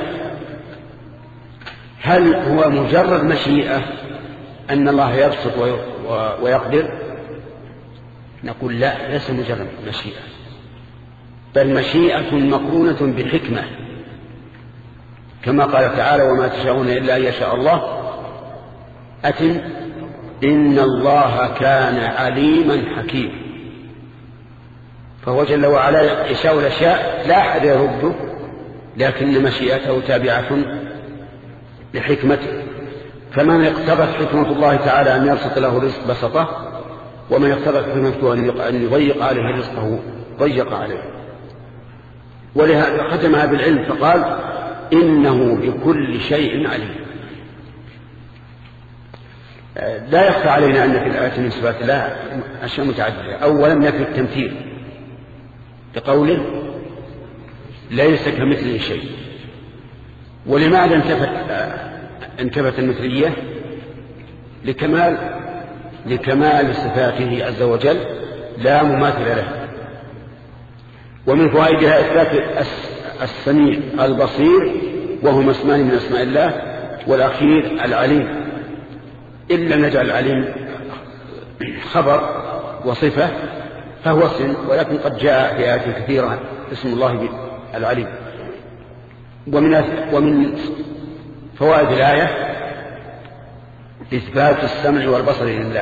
E: هل هو مجرد مشيئة أن الله يبسط ويقدر؟ نقول لا، ليس مجرد مشيئة، بل مشيئة مقرونة بحكمة، كما قال تعالى وما تشاءون إلا أن يشاء الله. أتم إن الله كان عليما حكيما. فهو جل وعلا يشاء الأشياء لا أحد يرده، لكن مشيئته تابعة لحكمته. فمن اقتضت حكمة الله تعالى أن يبسط له رزق بسطه، ومن اقتضت حكمته أن يضيق عليه رزقه ضيق عليه. ولهذا ختمها بالعلم فقال إنه بكل شيء عليم. لا يخفى علينا أن في الآيات من صفات الله أشياء متعددة. أولا نفي التمثيل بقوله ليس كمثله شيء. ولماذا انتفت انتفت المثلية؟ لكمال لكمال صفاته عز وجل لا مماثل له. ومن فوائدها إثبات السميع البصير وهما اسمان من أسماء الله، والأخير العليم. إلا نجعل العليم خبر وصفة فهو اسم، ولكن قد جاء في آيات كثيرة اسم الله العليم. ومن ومن فوائد الآية إثبات السمع والبصر لله.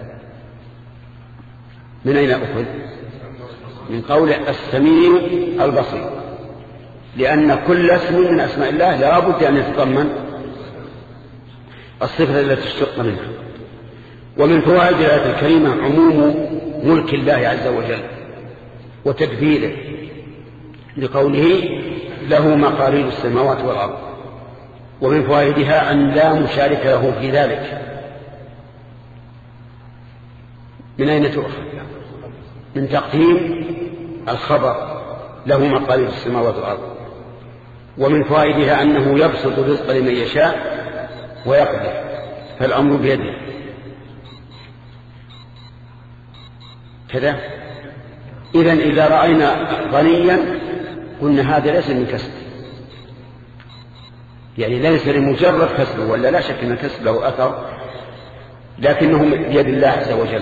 E: من أين أخذ؟ من قول السميع البصير، لأن كل اسم من أسماء الله لا بد أن يتضمن الصفة التي تشتق منها. ومن فوائد الآية الكريمة عموم ملك الله عز وجل وتدبيره، لقوله له مقاليد السماوات والأرض. ومن فوائدها أن لا مشارك له في ذلك. من أين تؤخذ؟ من تقديم الخبر له مقاليد السماوات والأرض. ومن فوائدها أنه يبسط الرزق لمن يشاء ويقدر، فالأمر بيده كذا. إذن إذا رأينا غنيا قلنا هذا ليس من كسب، يعني ليس لمجرد كسبه، ولا لا شك أن الكسب له أثر، لكنه بيد الله عز وجل.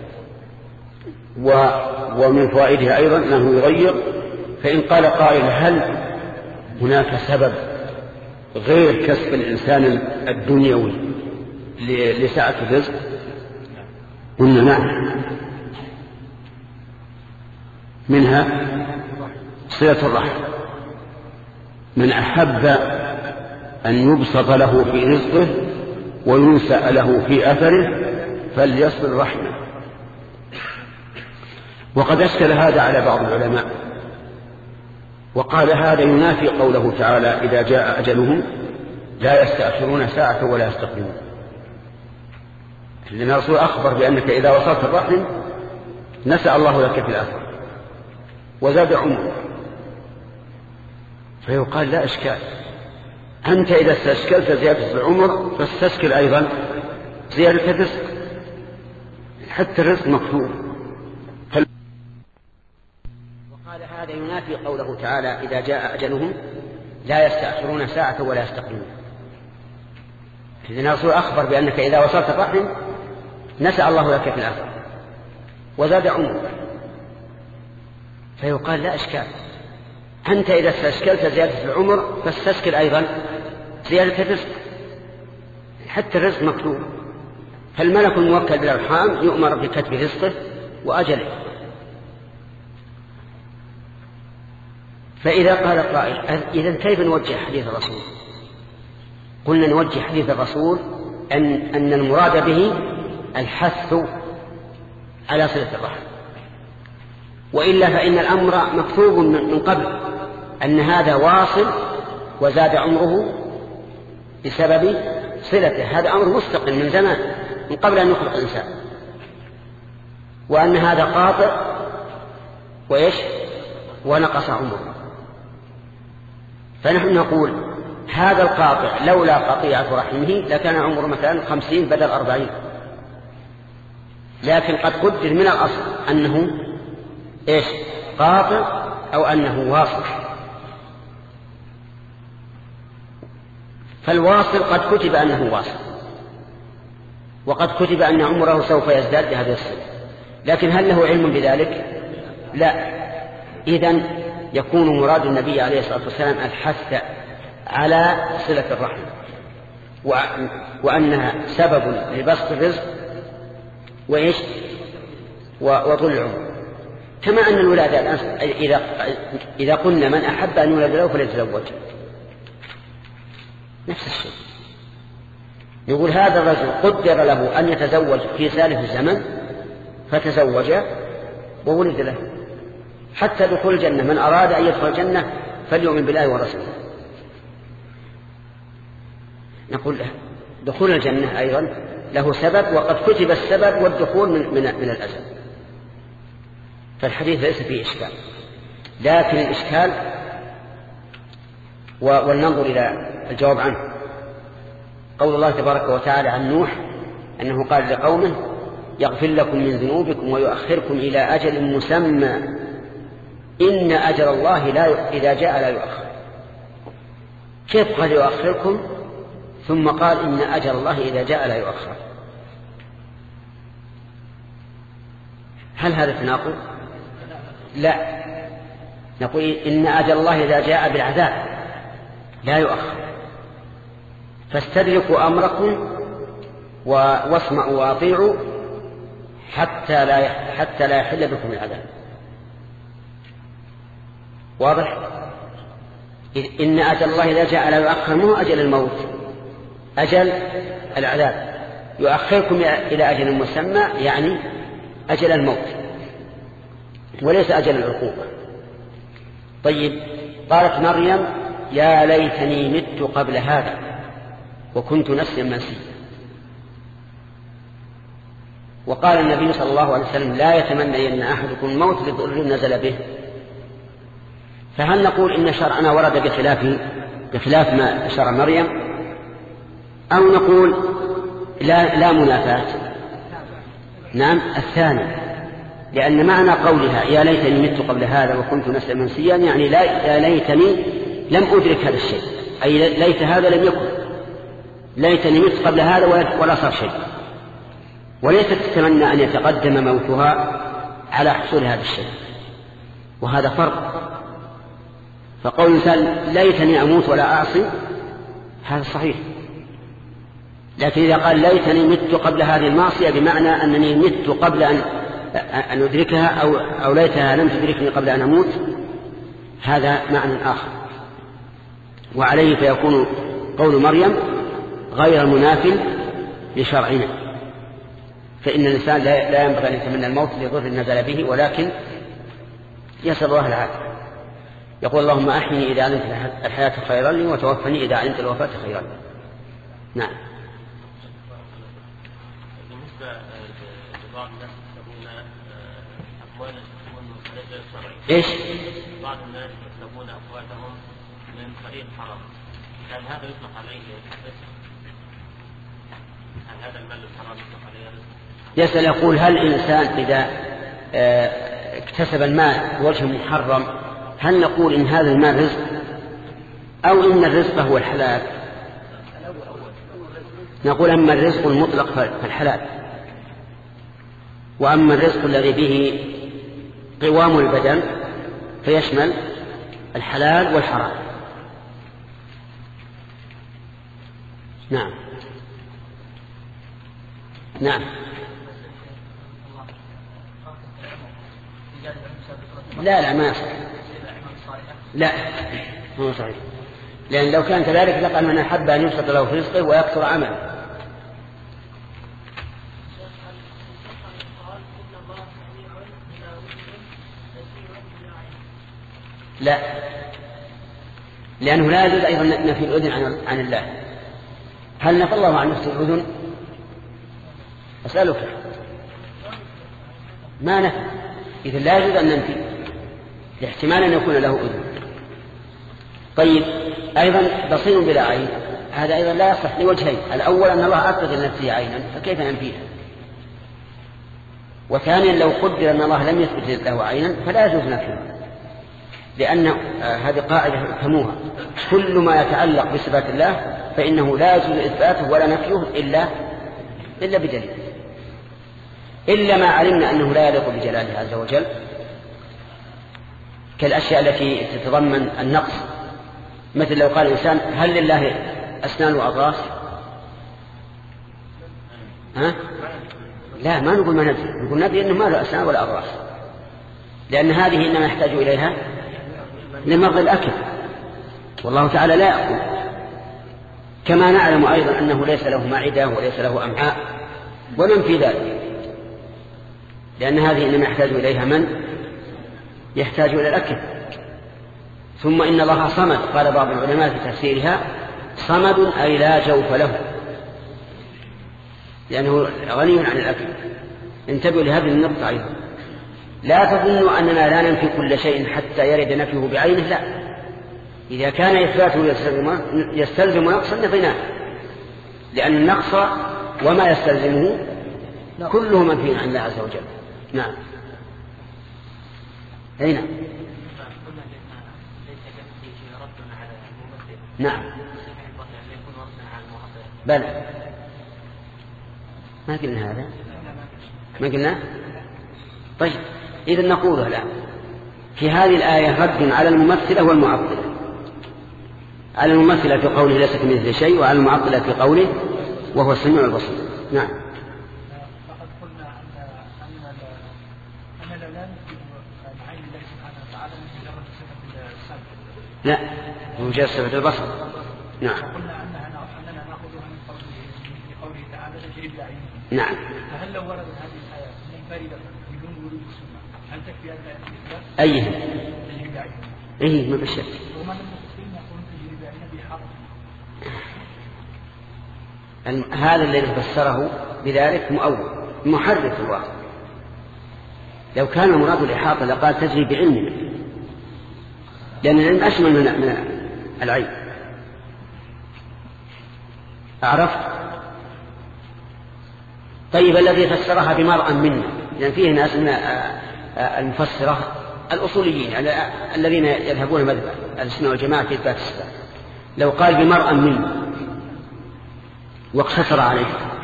E: و ومن فوائدها أيضا أنه يغير. فإن قال قائل هل هناك سبب غير كسب الإنسان الدنيوي لسعة الرزق؟ قلنا نعم، منها صلة الرحم. من أحب أن يبسط له في رزقه وينسأ له في أثره فليصل رحمه. وقد أشكل هذا على بعض العلماء وقال هذا ينافي قوله تعالى إذا جاء أجلهم لا يستأخرون ساعة ولا يستقدمون. لأن الرسول أخبر بأنك إذا وصلت الرحم نسأ الله لك في الآخرة وزاد عمرك. فيقال لا إشكال، أنت إذا استشكلت زيادة العمر فاستشكل أيضا زيادة الرزق، حتى الرزق مكتوب. وقال هذا ينافي قوله تعالى إذا جاء أجلهم لا يستأخرون ساعة ولا يستقدمون. لأن الرسول أخبر بأنك إذا وصلت الرحم نسأ الله لك في الآخرة وزاد عمرك. فيقال لا إشكال، أنت إذا استشكلت زيادة العمر فاستشكل أيضا زيادة الرزق، حتى الرزق مكتوب. فالملك الموكل بالأرحام يؤمر بكتب رزقه وأجله. فإذا قال قائل إذن كيف نوجه حديث الرسول؟ قلنا نوجه حديث الرسول أن, أن المراد به الحث على صلة الرحم، وإلا فإن الأمر مكتوب من قبل أن هذا واصل وزاد عمره بسبب صلته. هذا أمر مستقل من زمان من قبل أن يخلق الإنسان. وأن هذا قاطع وإيش ونقص عمره. فنحن نقول هذا القاطع لولا قطيعة رحمه لكان عمره مثلا خمسين بدل أربعين، لكن قد قدر من الأصل أنه إيش قاطع أو أنه واصل. فالواصل قد كتب أنه واصل، وقد كتب أن عمره سوف يزداد بهذا السن، لكن هل له علم بذلك؟ لا. إذن يكون مراد النبي عليه الصلاة والسلام الحث على صلة الرحم، وأنها سبب لبسط الرزق وإيش وطول العمر. كما أن الولادة إذا إذا قلنا من أحب أن يولد له فليتزوج، نفس الشيء. يقول هذا الرجل قدر له أن يتزوج في سالف الزمن فتزوج وولد له، حتى دخول الجنة من أراد أن يدخل الجنة فليؤمن بالله ورسوله. نقول له دخول الجنة أيضا
A: له سبب، وقد كتب السبب والدخول من, من, من الأزل. فالحديث ليس فيه إشكال، لكن الإشكال ولننظر إلى الجواب عنه. قول الله تبارك وتعالى عن نوح أنه قال لقومه يغفر لكم من ذنوبكم ويؤخركم إلى أجل مسمى إن أجل الله لا إذا جاء لا يؤخر. كيف قال يؤخركم ثم قال إن أجل الله إذا جاء لا يؤخر؟ هل هذا تناقض؟ لا، نقول إن أجل الله إذا جاء بالعذاب لا يؤخر، فاستدركوا أمركم واسمعوا وأطيعوا حتى لا حتى لا يحل بكم العذاب. واضح؟ إن أجل الله إذا جاء لا يؤخر، مو أجل الموت، أجل العذاب. يؤخركم إلى أجل مسمى يعني أجل الموت وليس أجل العقوبة. طيب، قالت مريم يا ليتني مت قبل هذا وكنت نسيا منسيا. وقال النبي صلى الله عليه وسلم لا يتمنى أن أحدكم الموت لضر نزل به. فهل نقول إن شرعنا ورد بخلاف بخلاف ما شرع مريم، أو نقول لا, لا منافاة؟ نعم، الثاني، لأن معنى قولها يا ليتني مت قبل هذا وكنت نسيا منسيا يعني لا يا ليتني لم أدرك هذا الشيء، أي ليت هذا لم يكن، ليتني مت قبل هذا ولا صار شيء، وليست تتمنى أن يتقدم موتها على حصول هذا الشيء، وهذا فرق. فقول الإنسان ليتني أموت ولا أعصي هذا صحيح، لكن إذا قال ليتني مت قبل هذه المعصية بمعنى أنني مت قبل أن أن أدركها أو, أو ليتها لم تدركني قبل أن أموت، هذا معنى آخر. وعليه فيكون قول مريم غير مناف لشرعنا، فإن الإنسان لا ينبغي أن يتمنى الموت لضر نزل به، ولكن يسأل الله العافية. يقول اللهم أحيني إذا علمت الحياة خيرا لي وتوفني إذا علمت الوفاة خيرا لي. نعم.
C: بالنسبة لبعض الناس يكتبون أموالا من طريق غير شرعي.
A: إيش؟
C: بعض الناس يكتبون أموالهم من طريق حرام، هل هذا يطلق عليه رزق؟ هل هذا المال الحرام يطلق عليه رزق؟
A: يسأل يقول هل الإنسان إذا اكتسب المال بوجه محرم هل نقول إن هذا المال رزق أو إن الرزق هو الحلال؟ نقول أما الرزق المطلق فالحلال، وأما الرزق الذي به قوام البدن فيشمل الحلال والحرام. نعم نعم. لا لا ما يصح، لا مو صحيح، لأن لو كان كذلك لقد من أحب أن يبسط له في رزقه ويكثر عمله. لا، لأنه لا يجوز أيضا نفي الأذن عن, عن الله. هل نفى الله عن نفس الأذن؟ أسألك. ما نفى، إذا لا يجوز أن ننفي لاحتمال أن يكون له أذن. طيب، أيضا بصير بلا عين، هذا أيضا لا يصح لوجهين: الأول أن الله أثبت لنفسه عينا فكيف ننفيها؟ وثانيا لو قدر أن الله لم يثبت له عينا فلا يجوز نفيها، لأن هذه قاعدة فهموها: كل ما يتعلق بصفات الله فإنه لا يجوز إثباته ولا نفيه إلا إلا بدليل، إلا ما علمنا أنه لا يليق بجلاله عز وجل، كالأشياء التي تتضمن النقص، مثل لو قال الإنسان هل لله أسنان وأضراس؟ ها؟ لا، ما نقول ما ندري، نقول ندري أنه ما له أسنان ولا أضراس، لأن هذه إنما يحتاج إليها لمرض الأكل، والله تعالى لا يأكل. كما نعلم أيضا أنه ليس له معدة وليس له أمعاء وننفي ذلك، لأن هذه إنما يحتاج إليها من يحتاج إلى الأكل. ثم إن الله صمد، قال بعض العلماء في تفسيرها: صمد أي لا جوف له، لأنه غني عن الأكل. انتبهوا لهذه النقطة أيضا. لا تظنوا أننا لا ننفي كل شيء حتى يرد نفيه بعينه، لا. إذا كان إثباته يستلزم نقصا نفيناه، لأن النقص وما يستلزمه كله منفي عن الله عز وجل. نعم. أين؟ نعم. بلى. ما قلنا هذا؟ ما قلنا؟ طيب إذن نقوله الآن في هذه الآية رد على الممثلة والمعطلة. على الممثلة في قوله ليس كمثله شيء، وعلى المعطلة في قوله وهو السميع البصير. نعم.
B: فقد قلنا أن أننا لا نثبت العين لله سبحانه وتعالى مجرد صفة السمع.
A: لا، مجرد صفة البصر. نعم.
B: وقلنا أننا أننا نأخذها من قوله في قوله تعالى تجري بأعيننا.
A: نعم.
B: فهل لو وردت هذه الآيات منفردة بدون ورود السنة هل تكفي هذه الآيات؟
A: أيه؟
B: تجري بأعيننا.
A: إيه ما بالشك.
B: وما المفسرين يقولون تجري بأعيننا بحرف.
A: هذا الذي فسره بذلك مؤول محرف الواقع. لو كان المراد الإحاطة لقال تجري بعلمنا، لأن العلم أشمل من العين. أعرفت؟ طيب الذي فسرها بمرأة منا، لأن فيه ناس من المفسرة الأصوليين الذين يذهبون مذهب السنة والجماعة في إثبات الصفات، لو قال بمرأة منا واقتصر عليه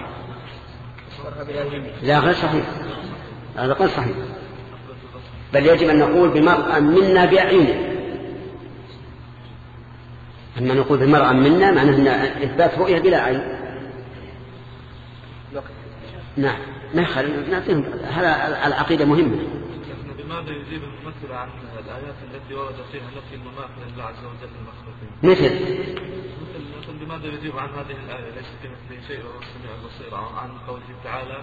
A: لا غير صحيح، هذا غير صحيح، بل يجب أن نقول بمرأة منا بأعيننا. أما نقول بمرأة منا معناه أن إثبات رؤية بلا عين. نعم ما يخل نعطيهم، هذا العقيدة مهمة.
F: لماذا يجيب الممثل عن الآيات التي ورد فيها نفي المماثل لله عز وجل المخلوقين؟
A: مثل
F: مثل لماذا يجيب عن هذه الآية ليس كمثله شيء وهو السميع البصير، عن قوله تعالى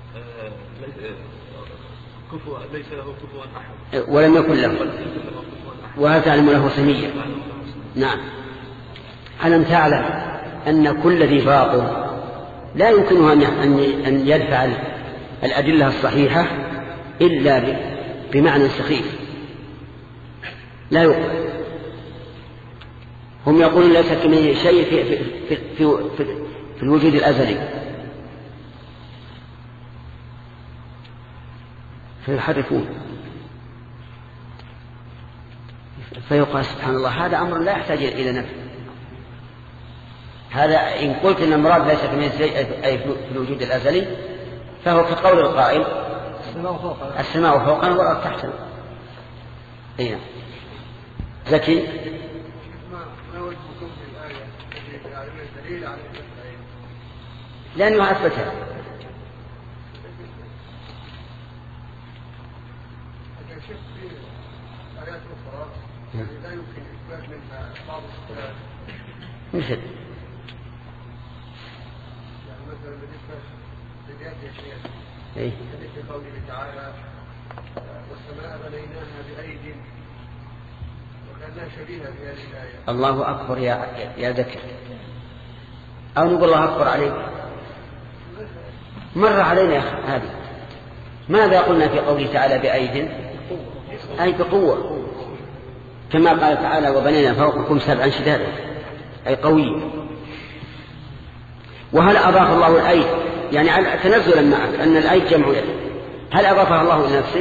F: كفوا ليس له كفوا أحد
A: ولم يكن له وهل تعلم له سميا. نعم. ألم تعلم أن كل ذي باطل لا يمكنه أن يدفع الأدلة الصحيحة إلا بمعنى سخيف لا يقبل. هم يقولون ليس كمثله شيء في, في, في, في, في, في الوجود الأزلي، فيحرفون، فيقال سبحان الله هذا أمر لا يحتاج إلى نفي. هذا إن قلت أن المراد ليس كمثله شيء أي في الوجود الأزلي فهو كقول القائل السماء فوقنا والأرض تحتنا. أيها زكي لأنه أثبتها. مثل
D: يعني مثلا بالنسبة لليد يا شيخ
A: إيه؟
D: بالنسبة لقوله تعالى والسماء بنيناها بأيد وكانها شبيهة بهذه الآية.
A: الله أكبر يا يا ذكر، أو نقول الله أكبر عليك. مر علينا هذه. ماذا قلنا في قوله تعالى بأيد؟ أي بقوة، كما قال تعالى وبنينا فوقكم سبعا شدادا أي قوية. وهل أضاف الله الأيد يعني تنزلا معك أن الأيد جمع يد، هل أضافها الله إلى نفسه؟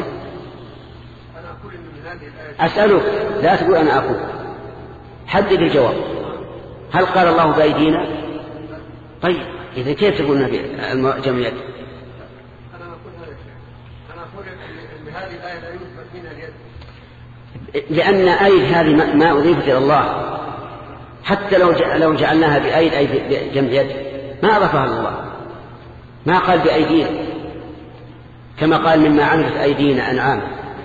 A: أسألك لا تقول أنا أقول، حدد الجواب. هل قال الله بأيدينا؟ طيب إذا كيف تقول النبي جمع يد؟
D: أنا أقول هذا الشيء، أنا أقول أن هذه الآية لا يثبت منها اليد،
A: لأن أيد هذه ما أضيفت إلى الله، حتى لو لو جعلناها بأيد أي جمع يد ما أضافها الله، ما قال بأيدينا كما قال مما عملت أيدينا أنعام.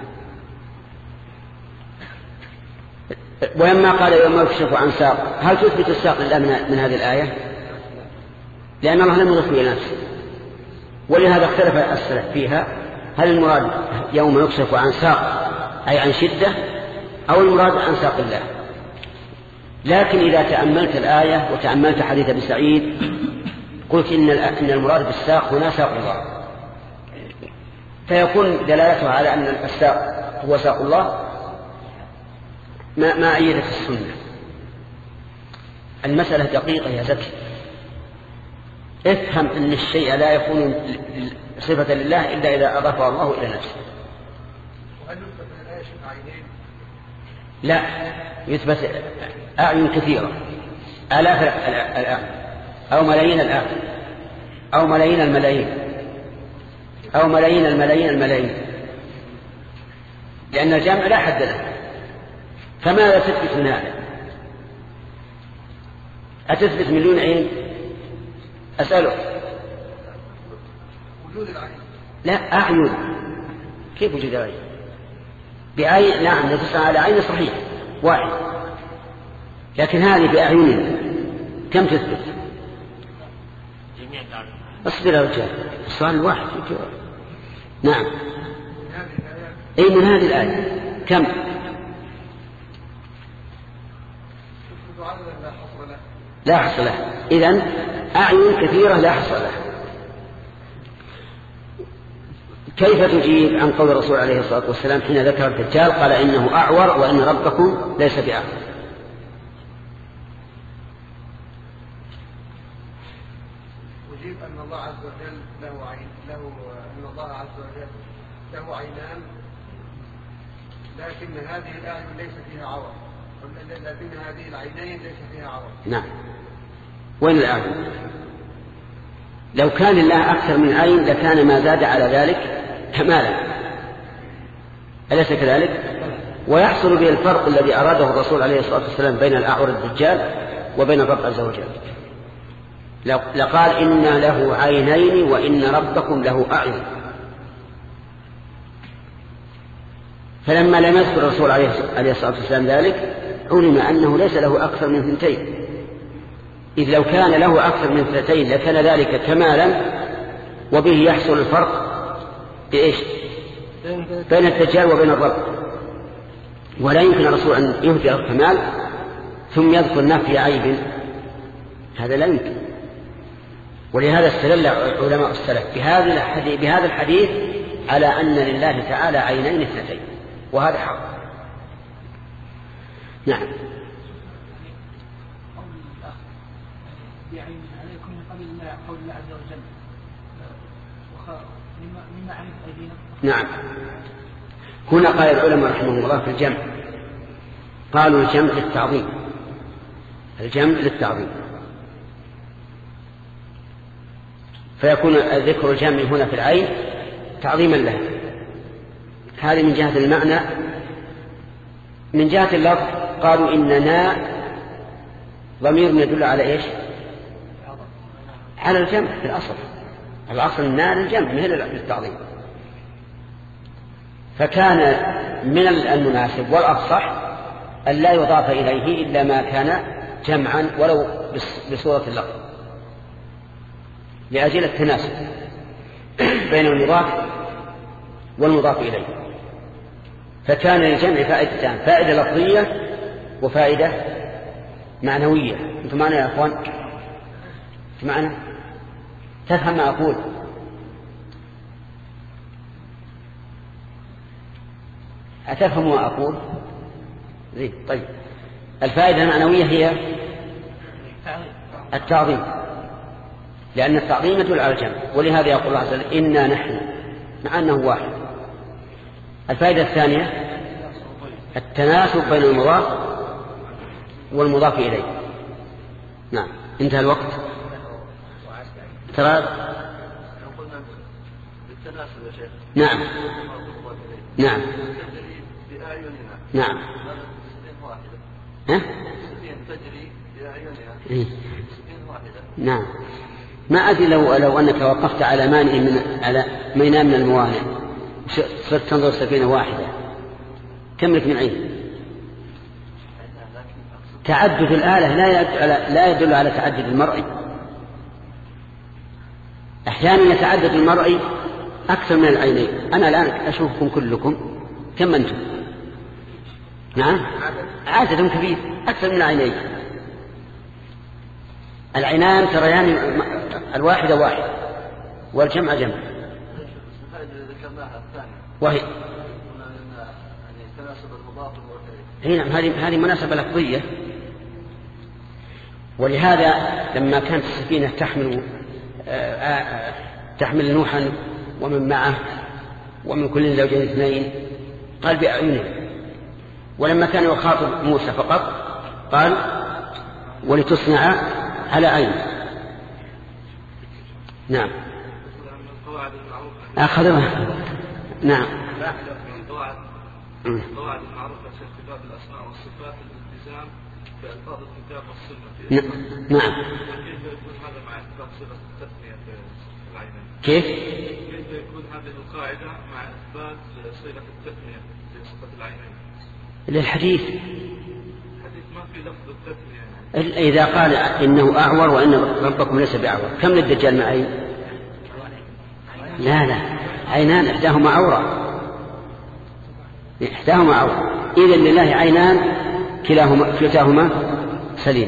A: ولما قال يوم يكشف عن ساق، هل تثبت الساق لله من هذه الآية؟ لأن الله لم يضف إلى نفسه، ولهذا اختلف السلف فيها، هل المراد يوم يكشف عن ساق أي عن شدة أو المراد عن ساق الله؟ لكن إذا تأملت الآية وتأملت حديث أبي سعيد قلت إن إن المراد بالساق هنا ساق الله، فيكون دلالته على أن الساق هو ساق الله ما ما أيدت السنة. المسألة دقيقة يا زكي، افهم أن الشيء لا يكون صفة لله إلا إذا أضافه الله إلى نفسه.
D: وهل يثبت من الآية شبه عينين؟
A: لا، يثبت أعين كثيرة، آلاف الأعين أو ملايين الأعين أو ملايين الملايين أو ملايين الملايين الملايين، لأن الجمع لا حد له. فماذا تثبت من هذا؟ أتثبت مليون عين؟ أسألك.
D: وجود العين.
A: لا، أعين. كيف وجود العين؟ بعين، نعم نتصل على عين صحيح واحد، لكن هذه بأعيننا كم تثبت؟ اصبر يا رجال، السؤال الواحد. نعم. أي من هذه الآية كم؟ لا حصر له. إذن أعين كثيرة لا حصر له. كيف تجيب عن قول الرسول عليه الصلاة والسلام حين ذكر الدجال قال إنه أعور وإن ربكم ليس بأعور؟
D: أجيب أن الله عز وجل له عين، له أن الله عز وجل له عينان، لكن هذه الأعين ليس فيها عور، لكن هذه العينين ليس فيها عور.
A: نعم. وين الأعين؟ لو كان الله أكثر من عين لكان ما زاد على ذلك كمالا، أليس كذلك؟ ويحصل به الفرق الذي أراده الرسول عليه الصلاة والسلام بين الأعور الدجال وبين الرب عز وجل. لقال إن له عينين وإن ربكم له أعين. فلما لم يذكر الرسول عليه الصلاة والسلام ذلك علم أنه ليس له أكثر من ثنتين، إذ لو كان له أكثر من ثنتين لكان ذلك كمالا، وبه يحصل الفرق بإيش؟ بين الدجال وبين الرب. ولا يمكن الرسول أن يهدي الكمال ثم يذكر نفي عيب، هذا لا يمكن. ولهذا استدل علماء السلف بهذا الحديث, بهذا الحديث على أن لله تعالى عينين اثنتين، وهذا حق. نعم.
B: يعني عليكم من قبل الله قول الله عز وجل مما عملت أيدينا.
A: نعم. هنا قال العلماء رحمهم الله في الجمع، قالوا الجمع للتعظيم، الجمع للتعظيم، فيكون ذكر الجمع هنا في العين تعظيما لها. هذه من جهة المعنى. من جهة اللفظ قالوا إننا ضمير يدل على إيش؟ على الجمع في الأصل. الأصل النار الجمع مثل للتعظيم، فكان من المناسب والأفصح أن لا يضاف إليه إلا ما كان جمعا ولو بصورة اللفظ، لأجل التناسب بين المضاف والمضاف إليه. فكان للجمع فائدتان، فائدة لفظية وفائدة معنوية. أنتم معنا يا أخوان؟ أنتم معنا؟ تفهم ما أقول؟ أتفهم ما أقول؟ زين. طيب، الفائدة المعنوية هي التعظيم، لأن التعظيم يدل على الجمع، ولهذا يقول الله عز وجل إنا نحن، مع أنه واحد. الفائدة الثانية التناسب بين المضاف والمضاف إليه. نعم. انتهى الوقت. ترى نعم نعم نعم ها؟ إيه؟ نعم. ما أدري لو لو أنك وقفت على مانع من على ميناء من الموانئ صرت تنظر سفينة واحدة كم لك من عين؟ تعدد الآلة لا يدل على لا يدل على تعدد المرئي. أحيانا يتعدد المرئي أكثر من العينين. أنا الآن أشوفكم كلكم كم أنتم؟ نعم، عدد كبير أكثر من العينين. العينان تريان الواحدة واحد والجمع جمع. وهي هنا هذه هذه مناسبة لفظية. ولهذا لما كانت السفينة تحمل تحمل نوحا ومن معه ومن كل زوجين اثنين قال بأعينهم، ولما كان يخاطب موسى فقط قال ولتصنع على عين. نعم أخذها. نعم
F: القواعد المعروفة في كتاب الأسماء والصفات الالتزام بألفاظ الكتاب والسنة.
A: نعم.
F: كيف يكون هذا مع إثبات صفة التثنية في العينين؟
A: كيف؟
F: كيف يكون هذه القاعدة مع إثبات صفة التثنية في صفة العينين؟
A: للحديث.
F: الحديث ما في لفظ التثنية يعني.
A: إذا قال إنه أعور وإن ربكم ليس بأعور، كم للدجال مع عين؟ لا لا، عينان إحداهما عورة، إحداهما عورة. إذا لله عينان كلاهما كلتاهما سليم.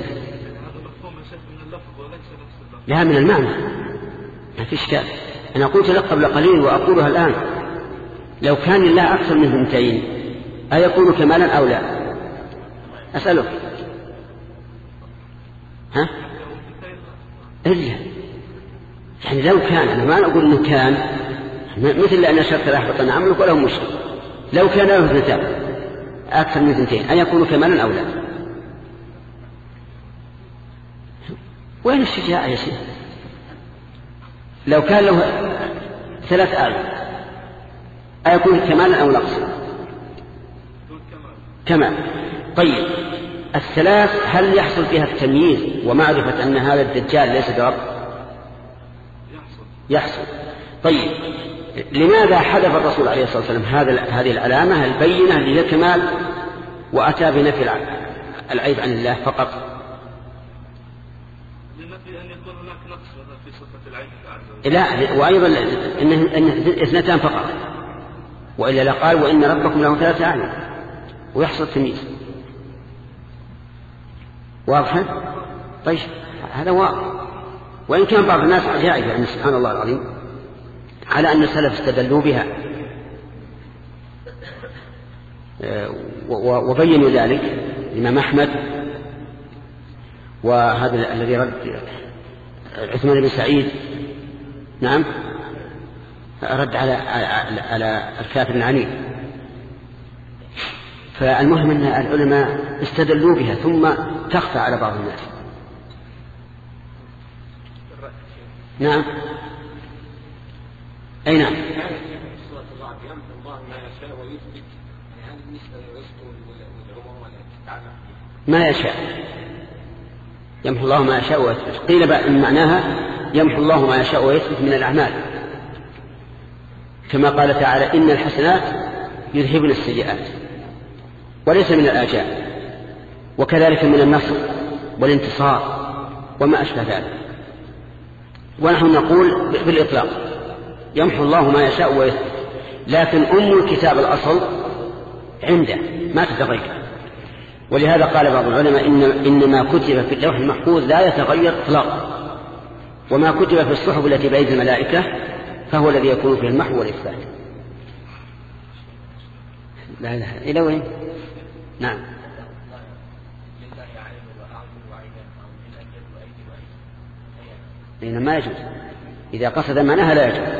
A: لا من المعنى ما في إشكال. أنا قلت لك قبل قليل وأقولها الآن، لو كان لله أكثر من اثنتين أيكون كمالا أو لا؟ أسألك. ها؟ إلا يعني لو كان، أنا ما أقول إنه كان مثل لأن شرط لا يحبطن عملك ولا هم مشرك. لو كان له اثنتان أكثر من اثنتين أيكون كمالا أو لا؟ وين الشجاعة يا شيخ؟ لو كان له ثلاث آيات أيكون كمالا أو نقصا؟ كمال. طيب الثلاث هل يحصل فيها التمييز ومعرفة أن هذا الدجال ليس برب؟ يحصل. طيب لماذا حذف الرسول عليه الصلاة والسلام هذا هذه العلامة البينة للكمال وأتى بنفي العيب عن الله فقط؟
F: لنفي أن يكون هناك نقص في صفة العين
A: لا، وأيضا إنه اثنتان فقط، وإلا لقال وإن ربكم له ثلاثة أعين ويحصل تمييز. واضح؟ طيب هذا واضح. وإن كان بعض الناس عجائب يعني سبحان الله العظيم على أن السلف استدلوا بها وبينوا ذلك الإمام أحمد، وهذا الذي رد عثمان بن سعيد نعم رد على على الكافر العنيد. فالمهم أن العلماء استدلوا بها ثم تخفى على بعض الناس. نعم أي نعم. ما يشاء يمحو الله ما يشاء ويثبت. قيل بقى إن معناها يمحو الله ما يشاء ويثبت من الأعمال، كما قال تعالى إن الحسنات يذهبن السيئات، وليس من الآجال، وكذلك من النصر والانتصار وما أشبه ذلك. ونحن نقول بالإطلاق يمحو الله ما يشاء ويثبت، لكن أم الكتاب الأصل عنده ما تتغير. ولهذا قال بعض العلماء إن, إن ما كتب في اللوح المحفوظ لا يتغير إطلاقا، وما كتب في الصحف التي بأيدي الملائكة فهو الذي يكون فيه المحو والإثبات. لا لا إلى وين؟ نعم. إنما ما يجوز إذا قصد معناها لا يجوز.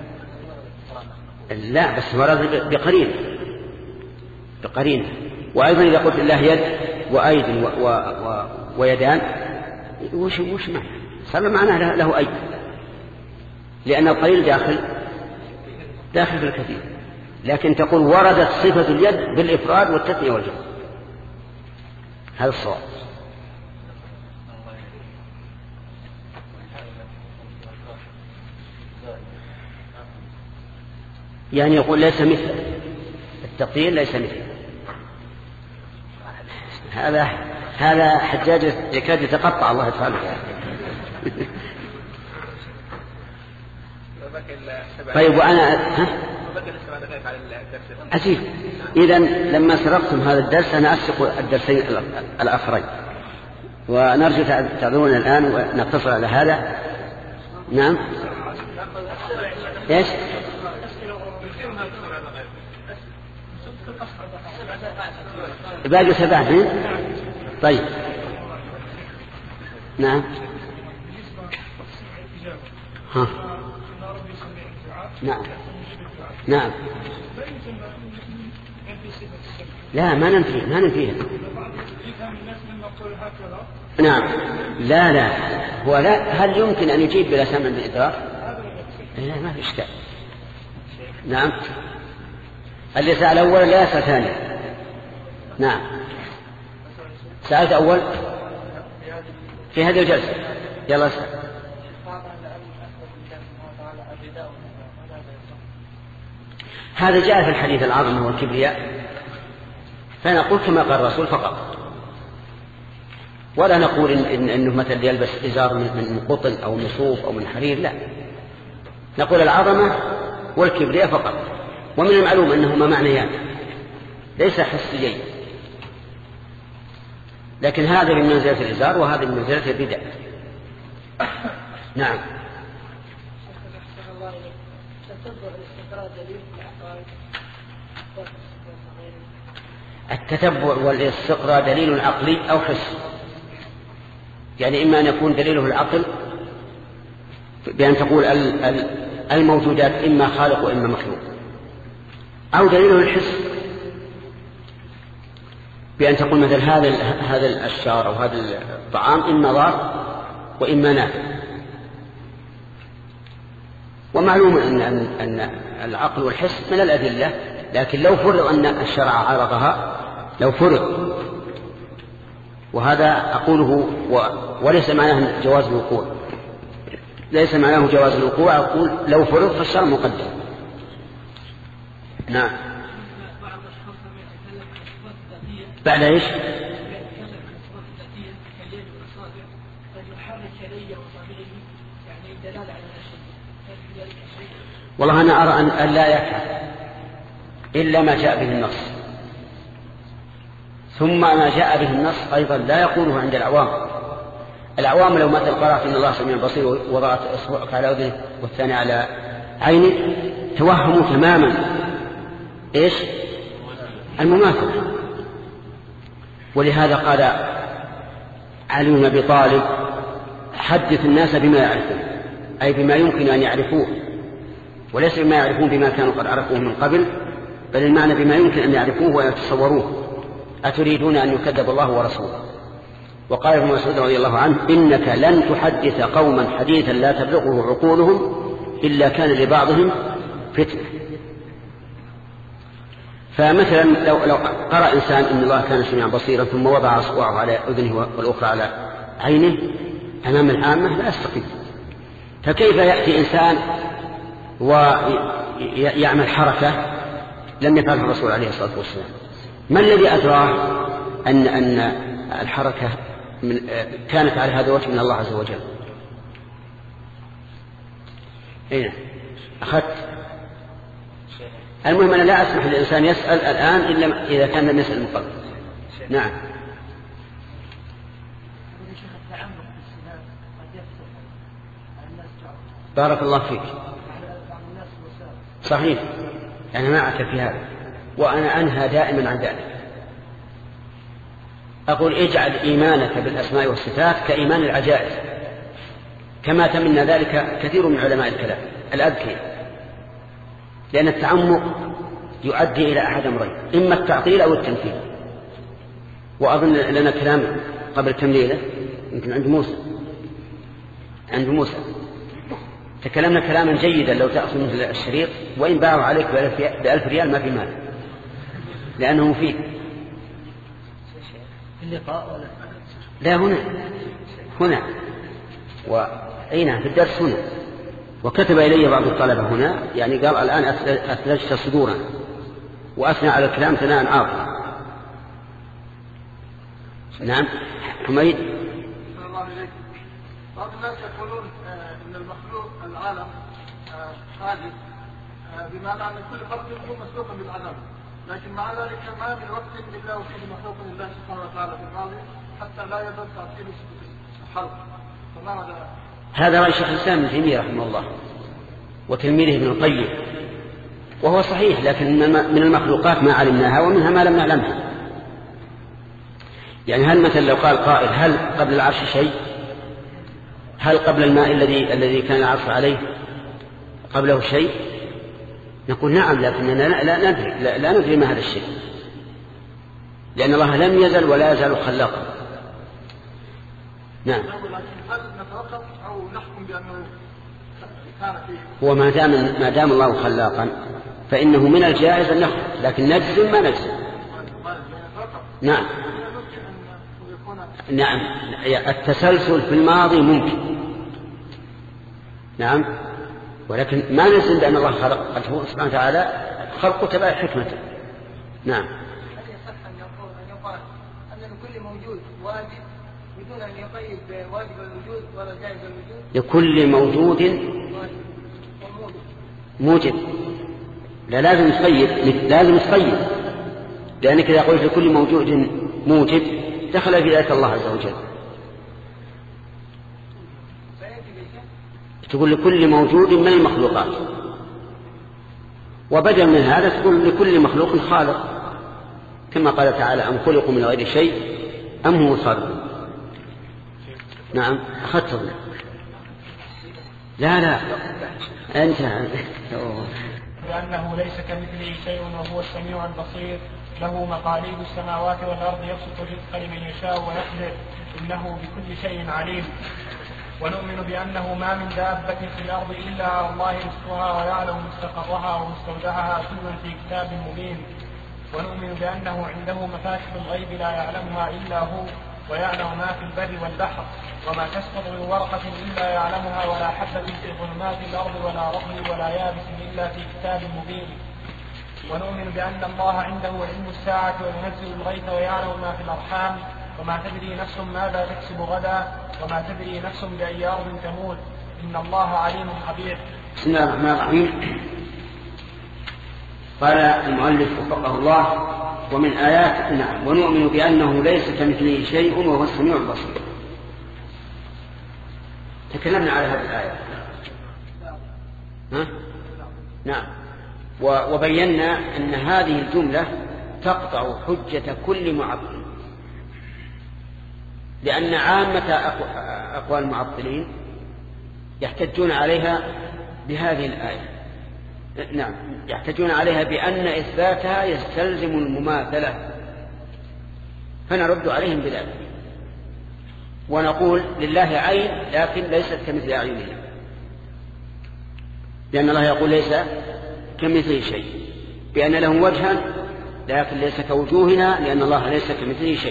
A: لا بس ورد بقرين بقرين. وأيضا إذا قلت الله يد وأيد و و و ويدان وش وش معنى؟ صار معناه له أيد، لأن القليل داخل داخل في الكثير. لكن تقول وردت صفة اليد بالإفراد والتثنية والجمع، هذا الصواب. يعني يقول ليس مثل التقييد، ليس مثل هذا هذا حجاج يكاد يتقطع الله يفعله. طيب وأنا ها؟ عجيب. إذن لما سرقتم هذا الدرس أنا أسرق الدرسين الآخرين، ونرجو تعذرونا الآن ونقتصر على هذا نعم. ايش؟ باقي سبعة. طيب نعم. ها. نعم نعم. لا ما ننفي ما ننفيها. نعم. لا لا هو لا. هل يمكن أن يجيب بلا سمع بالإدراك؟ لا ما في إشكال. نعم. اللي سأل أول لا يسأل ثاني. نعم. سألت أول في هذه الجلسة. يلا اسأل. هذا جاء في الحديث العظمة والكبرياء، فنقول كما قال الرسول فقط، ولا نقول إن إن إنه مثلا يلبس إزار من قطن أو من صوف أو من حرير، لا، نقول العظمة والكبرياء فقط. ومن المعلوم أنهما معنيان ليس حسيين، لكن هذا من منزلة الإزار وهذا من منزلة الرداء. نعم. التتبع والاستقراء دليل عقلي أو حسي، يعني إما أن يكون دليله العقل بأن تقول الموجودات إما خالق وإما مخلوق، أو دليله الحس بأن تقول مثل هذا هذا الشجر أو هذا الطعام إما ضار وإما نافع. ومعلوم أن أن العقل والحس من الأدلة، لكن لو فرض أن الشرع عارضها، لو فرض، وهذا أقوله وليس معناه جواز الوقوع، ليس معناه جواز الوقوع، أقول لو فرض فالشرع مقدم. نعم. بعد ايش؟ والله أنا أرى أن لا يفعل إلا ما جاء به النص، ثم ما جاء به النص أيضا لا يقوله عند العوام. العوام لو مثل قرأت إن الله سميع بصير وضعت إصبعك على أذنه والثاني على عينه توهموا تماما إيش؟ المماثلة. ولهذا قال علي بن أبي طالب حدث الناس بما يعرفون، أي بما يمكن أن يعرفوه، وليس بما يعرفون بما كانوا قد عرفوه من قبل، بل المعنى بما يمكن أن يعرفوه ويتصوروه. أتريدون أن يكذب الله ورسوله؟ وقال ابن مسعود رضي الله عنه إنك لن تحدث قوما حديثا لا تبلغه عقولهم إلا كان لبعضهم فتنة. فمثلا لو, لو قرأ إنسان إن الله كان سميعا بصيرا ثم وضع أصبعه على أذنه والأخرى على عينه أمام العامة لا يستقيم. فكيف يأتي إنسان ويعمل حركة لم يفعلها الرسول عليه الصلاة والسلام؟ ما الذي أدراه أن أن الحركة من كانت على هذا الوجه من الله عز وجل؟ أين أخذت؟ المهم أنا لا أسمح للإنسان يسأل الآن إلا إذا كان لم يسأل من قبل. نعم. بارك الله فيك. صحيح، أنا معك في هذا، وأنا أنهى دائما عن ذلك. أقول اجعل إيمانك بالأسماء والصفات كإيمان العجائز، كما تمنى ذلك كثير من علماء الكلام الأذكياء، لأن التعمق يؤدي إلى أحد أمرين، إما التعطيل أو التمثيل. وأظن لنا كلام قبل تمليله يمكن عند موسى عند موسى تكلمنا كلاما جيدا لو تأخذ مثل الشريط وإن باعوا عليك بألف ريال ما في مال، لأنه مفيد. لا هنا هنا وأين في الدرس هنا. وكتب إلي بعض الطلبة هنا يعني قال الآن أثلجت صدورا وأثنى على الكلام ثناء عاطلا. نعم. حميد.
D: بعض الناس يقولون ان المخلوق العالم حادث بمعنى ان كل فرد يكون مسلوقا بالعدم، لكن مع ذلك ما من وقت الا وفيه مخلوق لله سبحانه وتعالى في الماضي حتى لا يبقى تعطيل الحلق. فما هذا
A: هذا رأي شيخ الإسلام ابن تيمية رحمه الله وتلميذه ابن القيم، وهو صحيح، لكن من المخلوقات ما علمناها ومنها ما لم نعلمها. يعني هل مثلا لو قال قائل هل قبل العرش شيء؟ هل قبل الماء الذي الذي كان العرش عليه قبله شيء؟ نقول نعم، لكننا لا ندري لا, لا ندري ما هذا الشيء، لأن الله لم يزل ولا يزال خلاقا. نعم.
D: هل نتوقف أو نحكم بأنه كان فيه؟
A: هو ما دام ما دام الله خلاقا فإنه من الجائز أن نخلق، لكن نجزم ما نجزم. نعم نعم، التسلسل في الماضي ممكن، نعم، ولكن ما نجزم بأن الله خلق. قد سبحانه وتعالى خلقه تبع حكمته. نعم.
G: هل يصح أن يقال أن لكل موجود واجب بدون أن يقيد بواجب الوجود ولا جائز الوجود؟
A: لكل موجود موجب، لا لازم تقيد، لازم تقيد، لأنك إذا قلت لكل موجود موجب دخل في ذلك الله عز وجل. تقول لكل موجود من المخلوقات، وبدل من هذا تقول لكل مخلوق خالق، كما قال تعالى أم خلقوا من غير شيء أم هم الخالقون. نعم أخذت. لا لا أنت
B: لأنه ليس كمثله شيء وهو السميع البصير، له مقاليد السماوات والأرض يبسط الرزق لمن يشاء ويقدر، إنه بكل شيء عليم. ونؤمن بأنه ما من دابة في الأرض إلا على الله رزقها ويعلم مستقرها ومستودعها كل في كتاب مبين. ونؤمن بأنه عنده مفاتح الغيب لا يعلمها إلا هو، ويعلم ما في البر والبحر، وما تسقط من ورقة إلا يعلمها، ولا حبة في ظلمات الأرض ولا رطب ولا يابس إلا في كتاب مبين. ونؤمن بأن الله عنده علم الساعة وينزل الغيث ويعلم ما في الأرحام، وما تدري نفس ماذا تكسب غدا، وما تدري نفس بأي أرض تموت، إن الله عليم خبير.
A: بسم الله الرحمن الرحيم. قال المؤلف وفقه الله: ومن آيات نعم ونؤمن بأنه ليس كمثله شيء وهو السميع البصير. تكلمنا على هذه الآية. ها؟ نعم. وبينا أن هذه الجملة تقطع حجة كل معطل، لأن عامة أقوال المعطلين يحتجون عليها بهذه الآية. نعم، يحتجون عليها بأن إثباتها يستلزم المماثلة، فنرد عليهم بذلك ونقول لله عين لكن ليست كمثل أعيننا، لأن الله يقول ليس كمثله شيء، بأن له وجها لكن ليس كوجوهنا، لأن الله ليس كمثله شيء.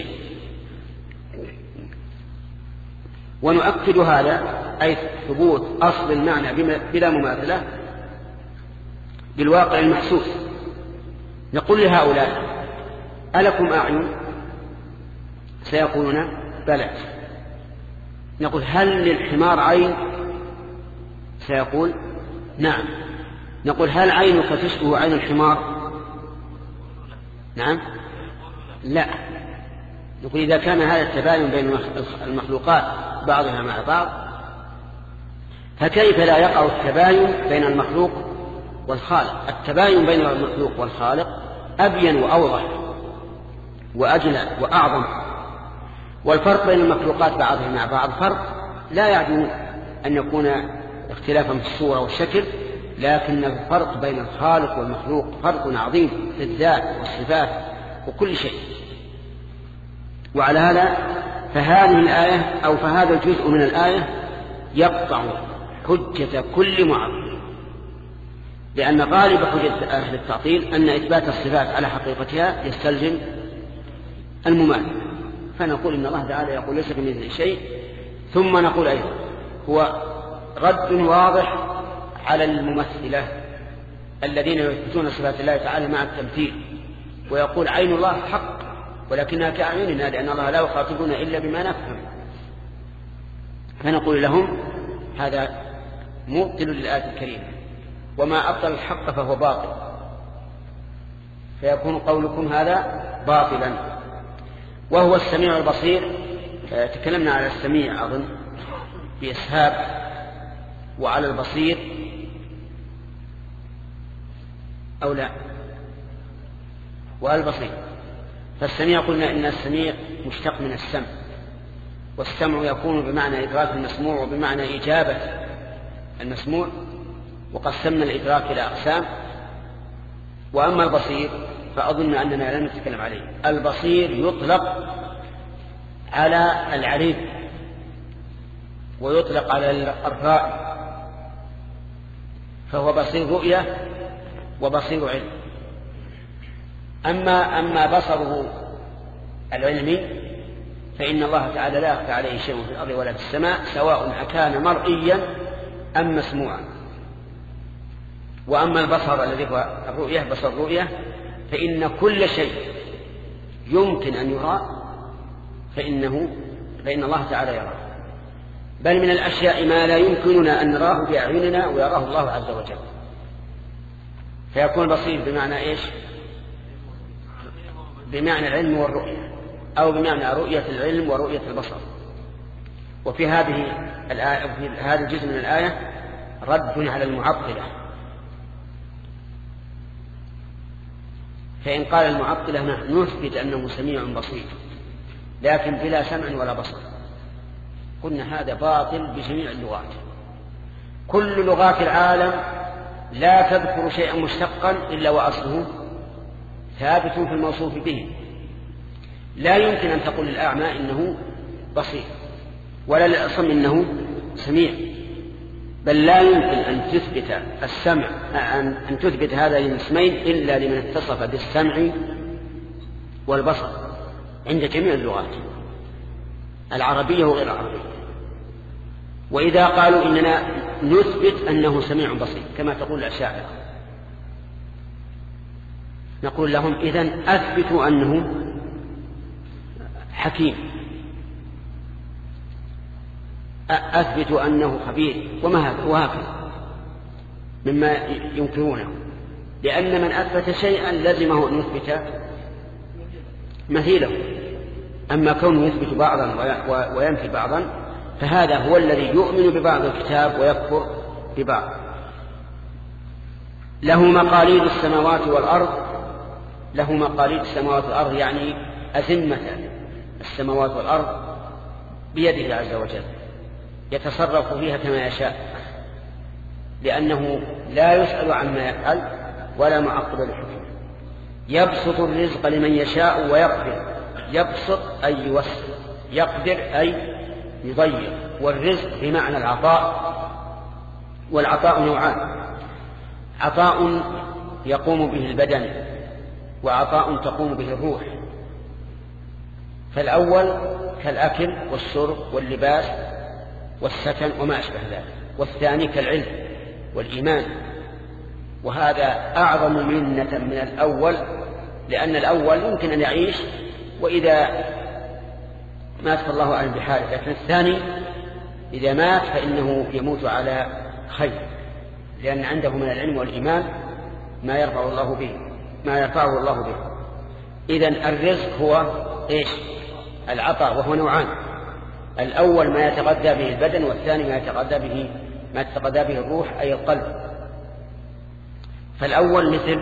A: ونؤكد هذا أي ثبوت أصل المعنى بلا مماثلة بالواقع المحسوس. نقول لهؤلاء: ألكم أعين؟ سيقولون: بلى. نقول: هل للحمار عين؟ سيقول: نعم. نقول: هل عينك تشبه عين الحمار؟ نعم. لا. نقول: إذا كان هذا التباين بين المخلوقات بعضها مع بعض، فكيف لا يقع التباين بين المخلوق والخالق؟ التباين بين المخلوق والخالق أبين وأوضح وأجلى وأعظم، والفرق بين المخلوقات بعضها مع بعض فرق لا يعني أن يكون اختلافا في الصورة والشكل، لكن الفرق بين الخالق والمخلوق فرق عظيم في الذات والصفات وكل شيء. وعلى هذا فهذه الآية أو فهذا الجزء من الآية يقطع حجة كل معطل، لأن غالب حجة أهل التعطيل أن إثبات الصفات على حقيقتها يستلزم المماثلة، فنقول إن الله تعالى يقول ليس كمثله شيء. ثم نقول أيضا هو رد واضح على الممثلة الذين يثبتون صفات الله تعالى مع التمثيل، ويقول عين الله حق ولكنها كأعيننا، لأن الله لا يخاطبنا إلا بما نفهم. فنقول لهم: هذا مبطل للآية الكريمة، وما أبطل الحق فهو باطل، فيكون قولكم هذا باطلا. وهو السميع البصير. تكلمنا على السميع أظن بإسهاب وعلى البصير أو لا؟ وعلى البصير. فالسميع قلنا إن السميع مشتق من السمع، والسمع يكون بمعنى إدراك المسموع وبمعنى إجابة المسموع، وقسمنا الإدراك إلى أقسام. وأما البصير فأظن أننا لا نتكلم عليه. البصير يطلق على العليم ويطلق على الرائي، فهو بصير رؤية وبصير علم. أما أما بصره العلمي فإن الله تعالى لا يخفى عليه شيء في الأرض ولا في السماء، سواء أكان مرئيا أم مسموعا. وأما البصر الذي هو الرؤية بصر الرؤية فإن كل شيء يمكن أن يرى فإنه فإن الله تعالى يراه، بل من الأشياء ما لا يمكننا أن نراه بأعيننا ويراه الله عز وجل. فيكون بصير بمعنى إيش؟ بمعنى العلم والرؤية، أو بمعنى رؤية العلم ورؤية البصر. وفي هذه الآية في هذا الجزء من الآية رد على المعطلة. فإن قال المعطلة نثبت أنه سميع بصير لكن بلا سمع ولا بصر، قلنا هذا باطل بجميع اللغات. كل لغات العالم لا تذكر شيئا مشتقا إلا وأصله ثابت في الموصوف به. لا يمكن أن تقول للأعمى إنه بصير ولا للأصم إنه سميع، بل لا يمكن أن تثبت السمع أن تثبت هذا الاسمين إلا لمن اتصف بالسمع والبصر عند جميع اللغات العربية وغير العربية. وإذا قالوا إننا نثبت أنه سميع بصير كما تقول الأشاعرة، نقول لهم إذن أثبتوا أنه حكيم، أثبتوا أنه خبير، وهكذا مما ينكرونه. لأن من أثبت شيئا لزمه أن يثبت مثيله. أما كونه يثبت بعضا وينفي بعضا فهذا هو الذي يؤمن ببعض الكتاب ويكفر ببعض. له مقاليد السماوات والأرض، له مقاليد السماوات والأرض يعني أزمة السماوات والأرض بيده عز وجل، يتصرف فيها كما يشاء، لأنه لا يسأل عما يفعل ولا معقب لحكمه. يبسط الرزق لمن يشاء ويقدر، يبسط أي يوسع، يقدر أي يضيق. والرزق بمعنى العطاء، والعطاء نوعان: عطاء يقوم به البدن وعطاء تقوم به الروح. فالأول كالأكل والشرب واللباس والسكن وما أشبه ذلك، والثاني كالعلم والإيمان. وهذا أعظم منة من الأول، لأن الأول يمكن أن يعيش وإذا مات فالله أعلم بحاله، لكن الثاني إذا مات فإنه يموت على خير، لأن عنده من العلم والإيمان ما يرفع الله به ما يرفعه الله به. إذن الرزق هو إيش؟ العطاء، وهو نوعان: الأول ما يتغذى به البدن، والثاني ما يتغذى به ما يتغذى به الروح أي القلب. فالأول مثل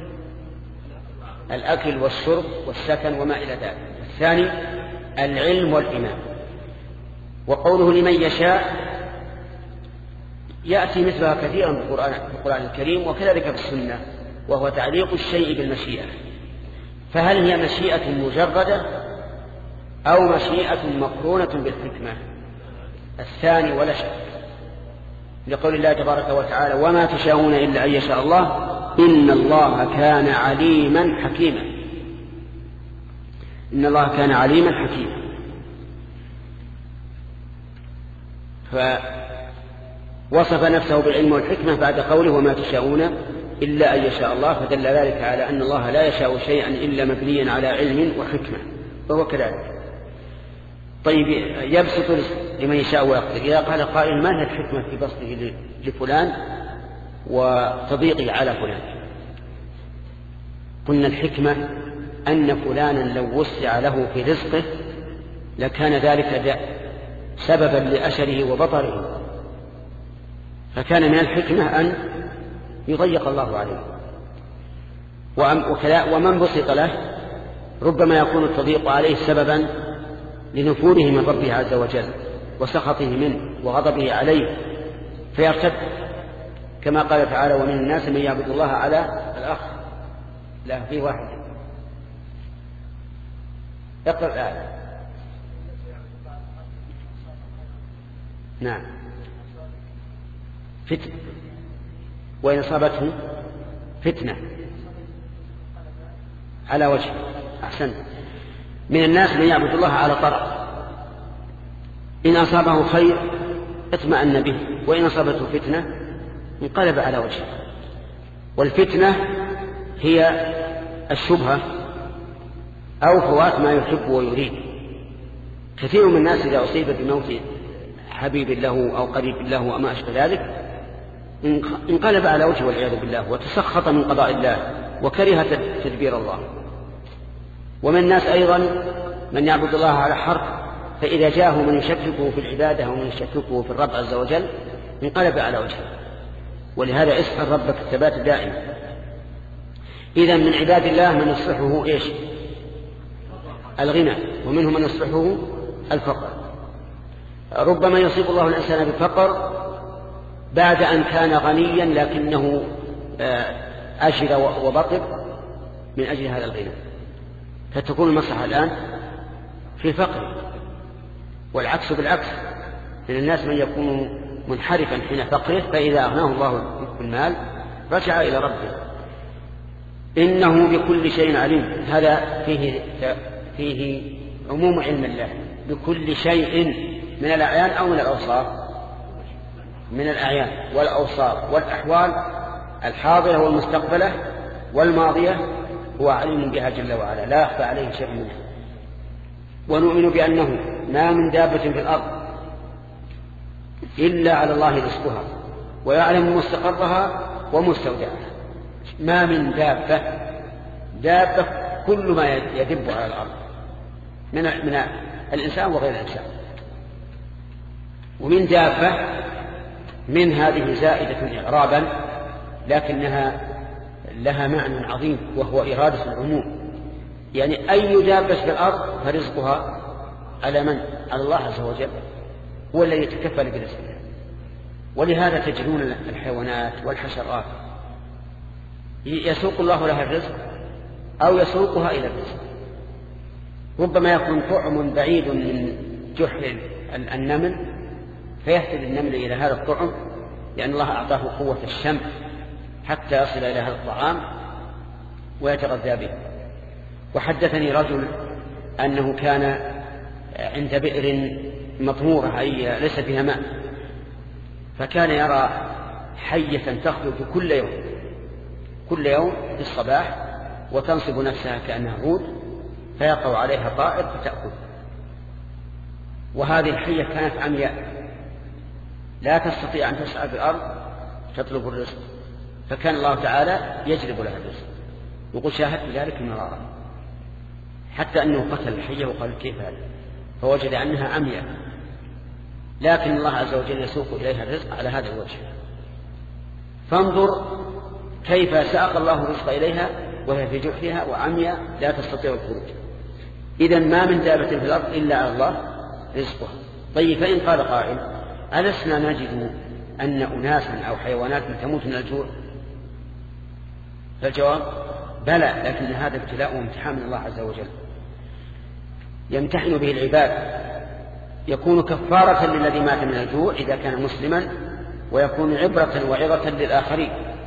A: الأكل والشرب والسكن وما إلى ذلك، الثاني العلم والإيمان. وقوله لمن يشاء يأتي مثلها كثيرا في القرآن الكريم وكذلك في السنة، وهو تعليق الشيء بالمشيئة. فهل هي مشيئة مجردة أو مشيئة مقرونة بالحكمة؟ الثاني ولا شك، لقول الله تبارك وتعالى: وما تشاءون إلا أن يشاء الله إن الله كان عليما حكيما. إن الله كان عليما حكيما. فوصف نفسه بالعلم والحكمة بعد قوله وما تشاءون إلا أن يشاء الله، فدل ذلك على أن الله لا يشاء شيئا إلا مبنيا على علم وحكمة، وهو كذلك. طيب، يبسط لمن يشاء ويقدر. إذا قال قائل: ما هي الحكمة في بسطه لفلان وتضييقه على فلان؟ قلنا الحكمة أن فلانا لو وسع له في رزقه لكان ذلك سببا لأشره وبطره،
E: فكان من الحكمة أن يضيق الله عليه. ومن بسط له ربما يكون التضييق عليه سببا لنفوره من ربه عز وجل وسخطه منه وغضبه عليه فيرتد، كما قال تعالى: ومن الناس من يعبد الله على الأخ. لا، في واحد. اقرأ الآية. نعم، فتنة، وإن أصابته فتنة على وجه. أحسنت. من الناس من يعبد الله على طرف، إن أصابه خير اطمأن به، وإن أصابته فتنة انقلب على وجهه. والفتنة هي الشبهة أو فوات ما يحب ويريد. كثير من الناس إذا أصيب بموت حبيب له أو قريب له وما أشبه ذلك انقلب على وجهه والعياذ بالله، وتسخط من قضاء الله وكره تدبير الله. ومن الناس أيضا من يعبد الله على حرف، فإذا جاءه من يشككه في العبادة ومن يشككه في الرب عز وجل انقلب على وجهه. ولهذا اسأل ربك الثبات دائما. إذا من عباد الله من يصلحه إيش؟ الغنى، ومنهم من يصلحه الفقر. ربما يصيب الله الإنسان بالفقر بعد أن كان غنيا لكنه أجل وبطر من أجل هذا الغنى، فتكون المصلحة الآن في فقر. والعكس بالعكس، من الناس من يكون منحرفا حين فقره، فإذا أغناه الله بالمال رجع إلى ربه. إنه بكل شيء عليم. هذا فيه فيه عموم علم الله بكل شيء من الأعيان أو من الأوصاف. من الأعيان والأوصاف والأحوال الحاضرة والمستقبلة والماضية هو عليم بها جل وعلا، لا يخفى عليه شيء منها. ونؤمن بأنه ما من دابة في الأرض إلا على الله رزقها ويعلم مستقرها ومستودعها. ما من دابة، دابة كل ما يدب على الأرض من من الإنسان وغير الإنسان. ومن دابة من هذه زائدة إعرابا لكنها لها معنى عظيم وهو إرادة العموم، يعني أي دابة في الأرض فرزقها على من؟ على الله عز وجل، هو الذي يتكفل برزقها. ولهذا تجدون الحيوانات والحشرات يسوق الله لها الرزق أو يسوقها إلى الرزق. ربما يكون طعم بعيد من جحر النمل فيهتدي النمل إلى هذا الطعم لأن الله أعطاه قوة الشم حتى يصل إلى هذا الطعام ويتغذى به. وحدثني رجل أنه كان عند بئر مطمورة أي ليس فيها ماء، فكان يرى حية تخرج كل يوم كل يوم في الصباح وتنصب نفسها كأنها عود فيقع عليها طائر فتأكل. وهذه الحية كانت عمياء لا تستطيع أن تسعى في الأرض تطلب الرزق، فكان الله تعالى يجلب لها الرزق. يقول شاهدت ذلك مرارا حتى أنه قتل الحية وقال كيف هذا، فوجد أنها عمياء، لكن الله عز وجل يسوق إليها الرزق على هذا الوجه. فانظر كيف ساق الله الرزق إليها وهي في جحرها وعمياء لا تستطيع الخروج. إذن ما من دابة في الأرض إلا على الله رزقها. طيب، فإن قال قائل ألسنا نجد أن أناسا أو حيوانات تموت من الجوع؟ فالجواب بلى، لكن هذا ابتلاء وامتحان من الله عز وجل يمتحن به العباد، يكون كفارة للذي مات من الجوع إذا كان مسلما، ويكون عبرة وعظة للآخرين.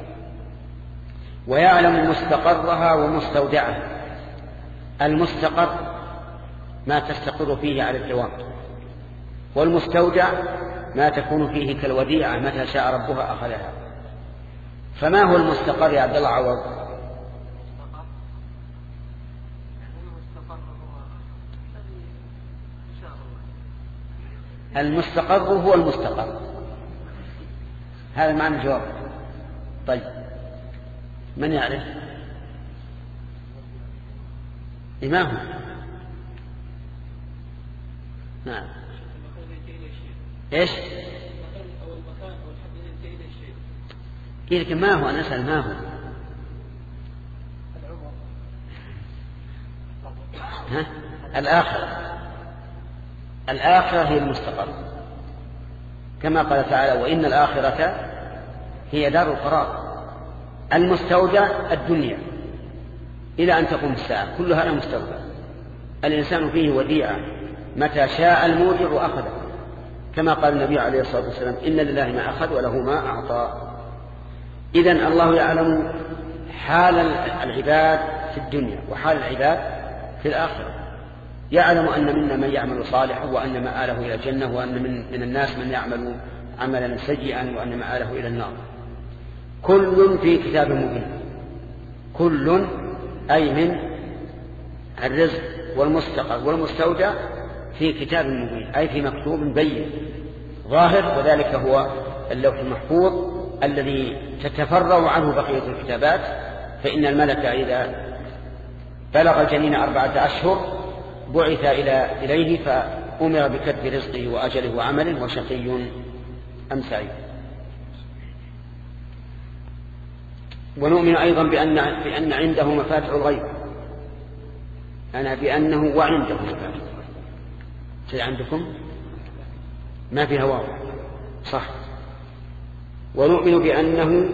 E: ويعلم مستقرها ومستودعها. المستقر ما تستقر فيه على الدوام، والمستودع ما تكون فيه كالوديعة متى شاء ربها أخذها. فما هو المستقر يا عبد الله عوض؟ المستقر هو المستقر، هذا معنى الجواب. طيب، من يعرف؟ إمامه. نعم. إيش؟
A: لكن ما هو؟ أنا أسأل ما هو؟ ها؟ الآخرة. الآخرة هي المستقر، كما قال تعالى: وإن الآخرة هي دار القرار. المستودع الدنيا إلى أن تقوم الساعة، كل هذا مستودع. الإنسان فيه وديعة، متى شاء المودع أخذه، كما قال النبي عليه الصلاة والسلام: إن لله ما أخذ وله ما أعطى. إذن الله يعلم حال العباد في الدنيا وحال العباد في الآخرة. يعلم أن منا من يعمل صالحا وأن مآله إلى الجنة، وأن من, من الناس من يعمل عملا سيئا وأن مآله إلى النار. كل في كتاب مبين. كل أي من الرزق والمستقر والمستودع في كتاب مبين، أي في مكتوب بين ظاهر، وذلك هو اللوح المحفوظ الذي تتفرع عنه بقية الكتابات. فإن الملك إذا بلغ الجنين أربعة أشهر بعث إلى إليه فأمر بكتب رزقه وأجله وعمله وشقي أم سعيد. ونؤمن أيضا بأن, بأن عنده مفاتح الغيب، أنا بأنه وعنده مفاتح الغيب. شيء عندكم ما فيها واضح صح. ونؤمن بأنه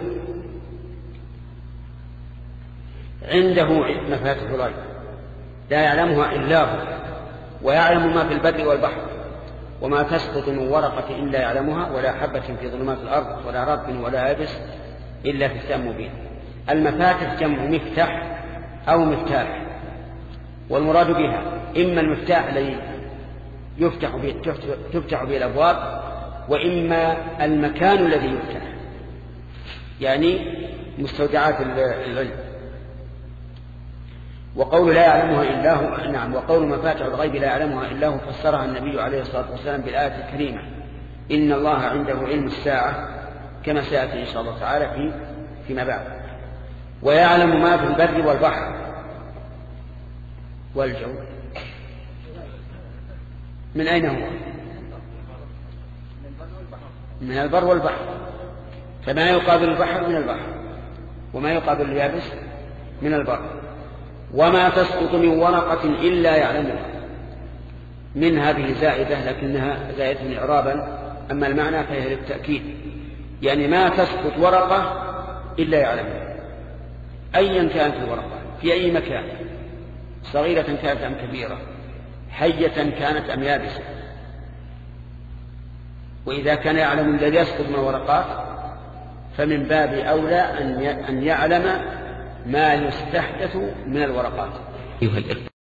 A: عنده مفاتح الغيب لا يعلمها إلا هو، ويعلم ما في البر والبحر، وما تسقط من ورقة إلا يعلمها، ولا حبة في ظلمات الأرض ولا رطب ولا يابس إلا في كتاب مبين. المفاتح جمع مفتاح أو مفتاح، والمراد بها إما المفتاح الذي يفتح به تفتح به الأبواب، وإما المكان الذي يفتح، يعني مستودعات العلم. وقول لا يعلمها إلا هو، نعم، وقول مفاتح الغيب لا يعلمها إلا هو فسرها النبي عليه الصلاة والسلام بالآية الكريمة: إن الله عنده علم الساعة، كما سيأتي إن شاء الله تعالى في فيما بعد. ويعلم ما في البر والبحر والجو. من أين هو؟ من البر والبحر، فما يقابل البحر من البحر، وما يقابل اليابس من البر. وما تسقط من ورقة إلا يعلمها. من هذه زائدة لكنها زائدة إعرابا، أما المعنى فهي للتأكيد، يعني ما تسقط ورقة إلا يعلمها، أيا كانت الورقة في أي مكان، صغيرة كانت أم كبيرة، حية كانت أم يابسة. وإذا كان يعلم الذي يسقط من الورقات فمن باب أولى أن يعلم ما يستحدث من الورقات.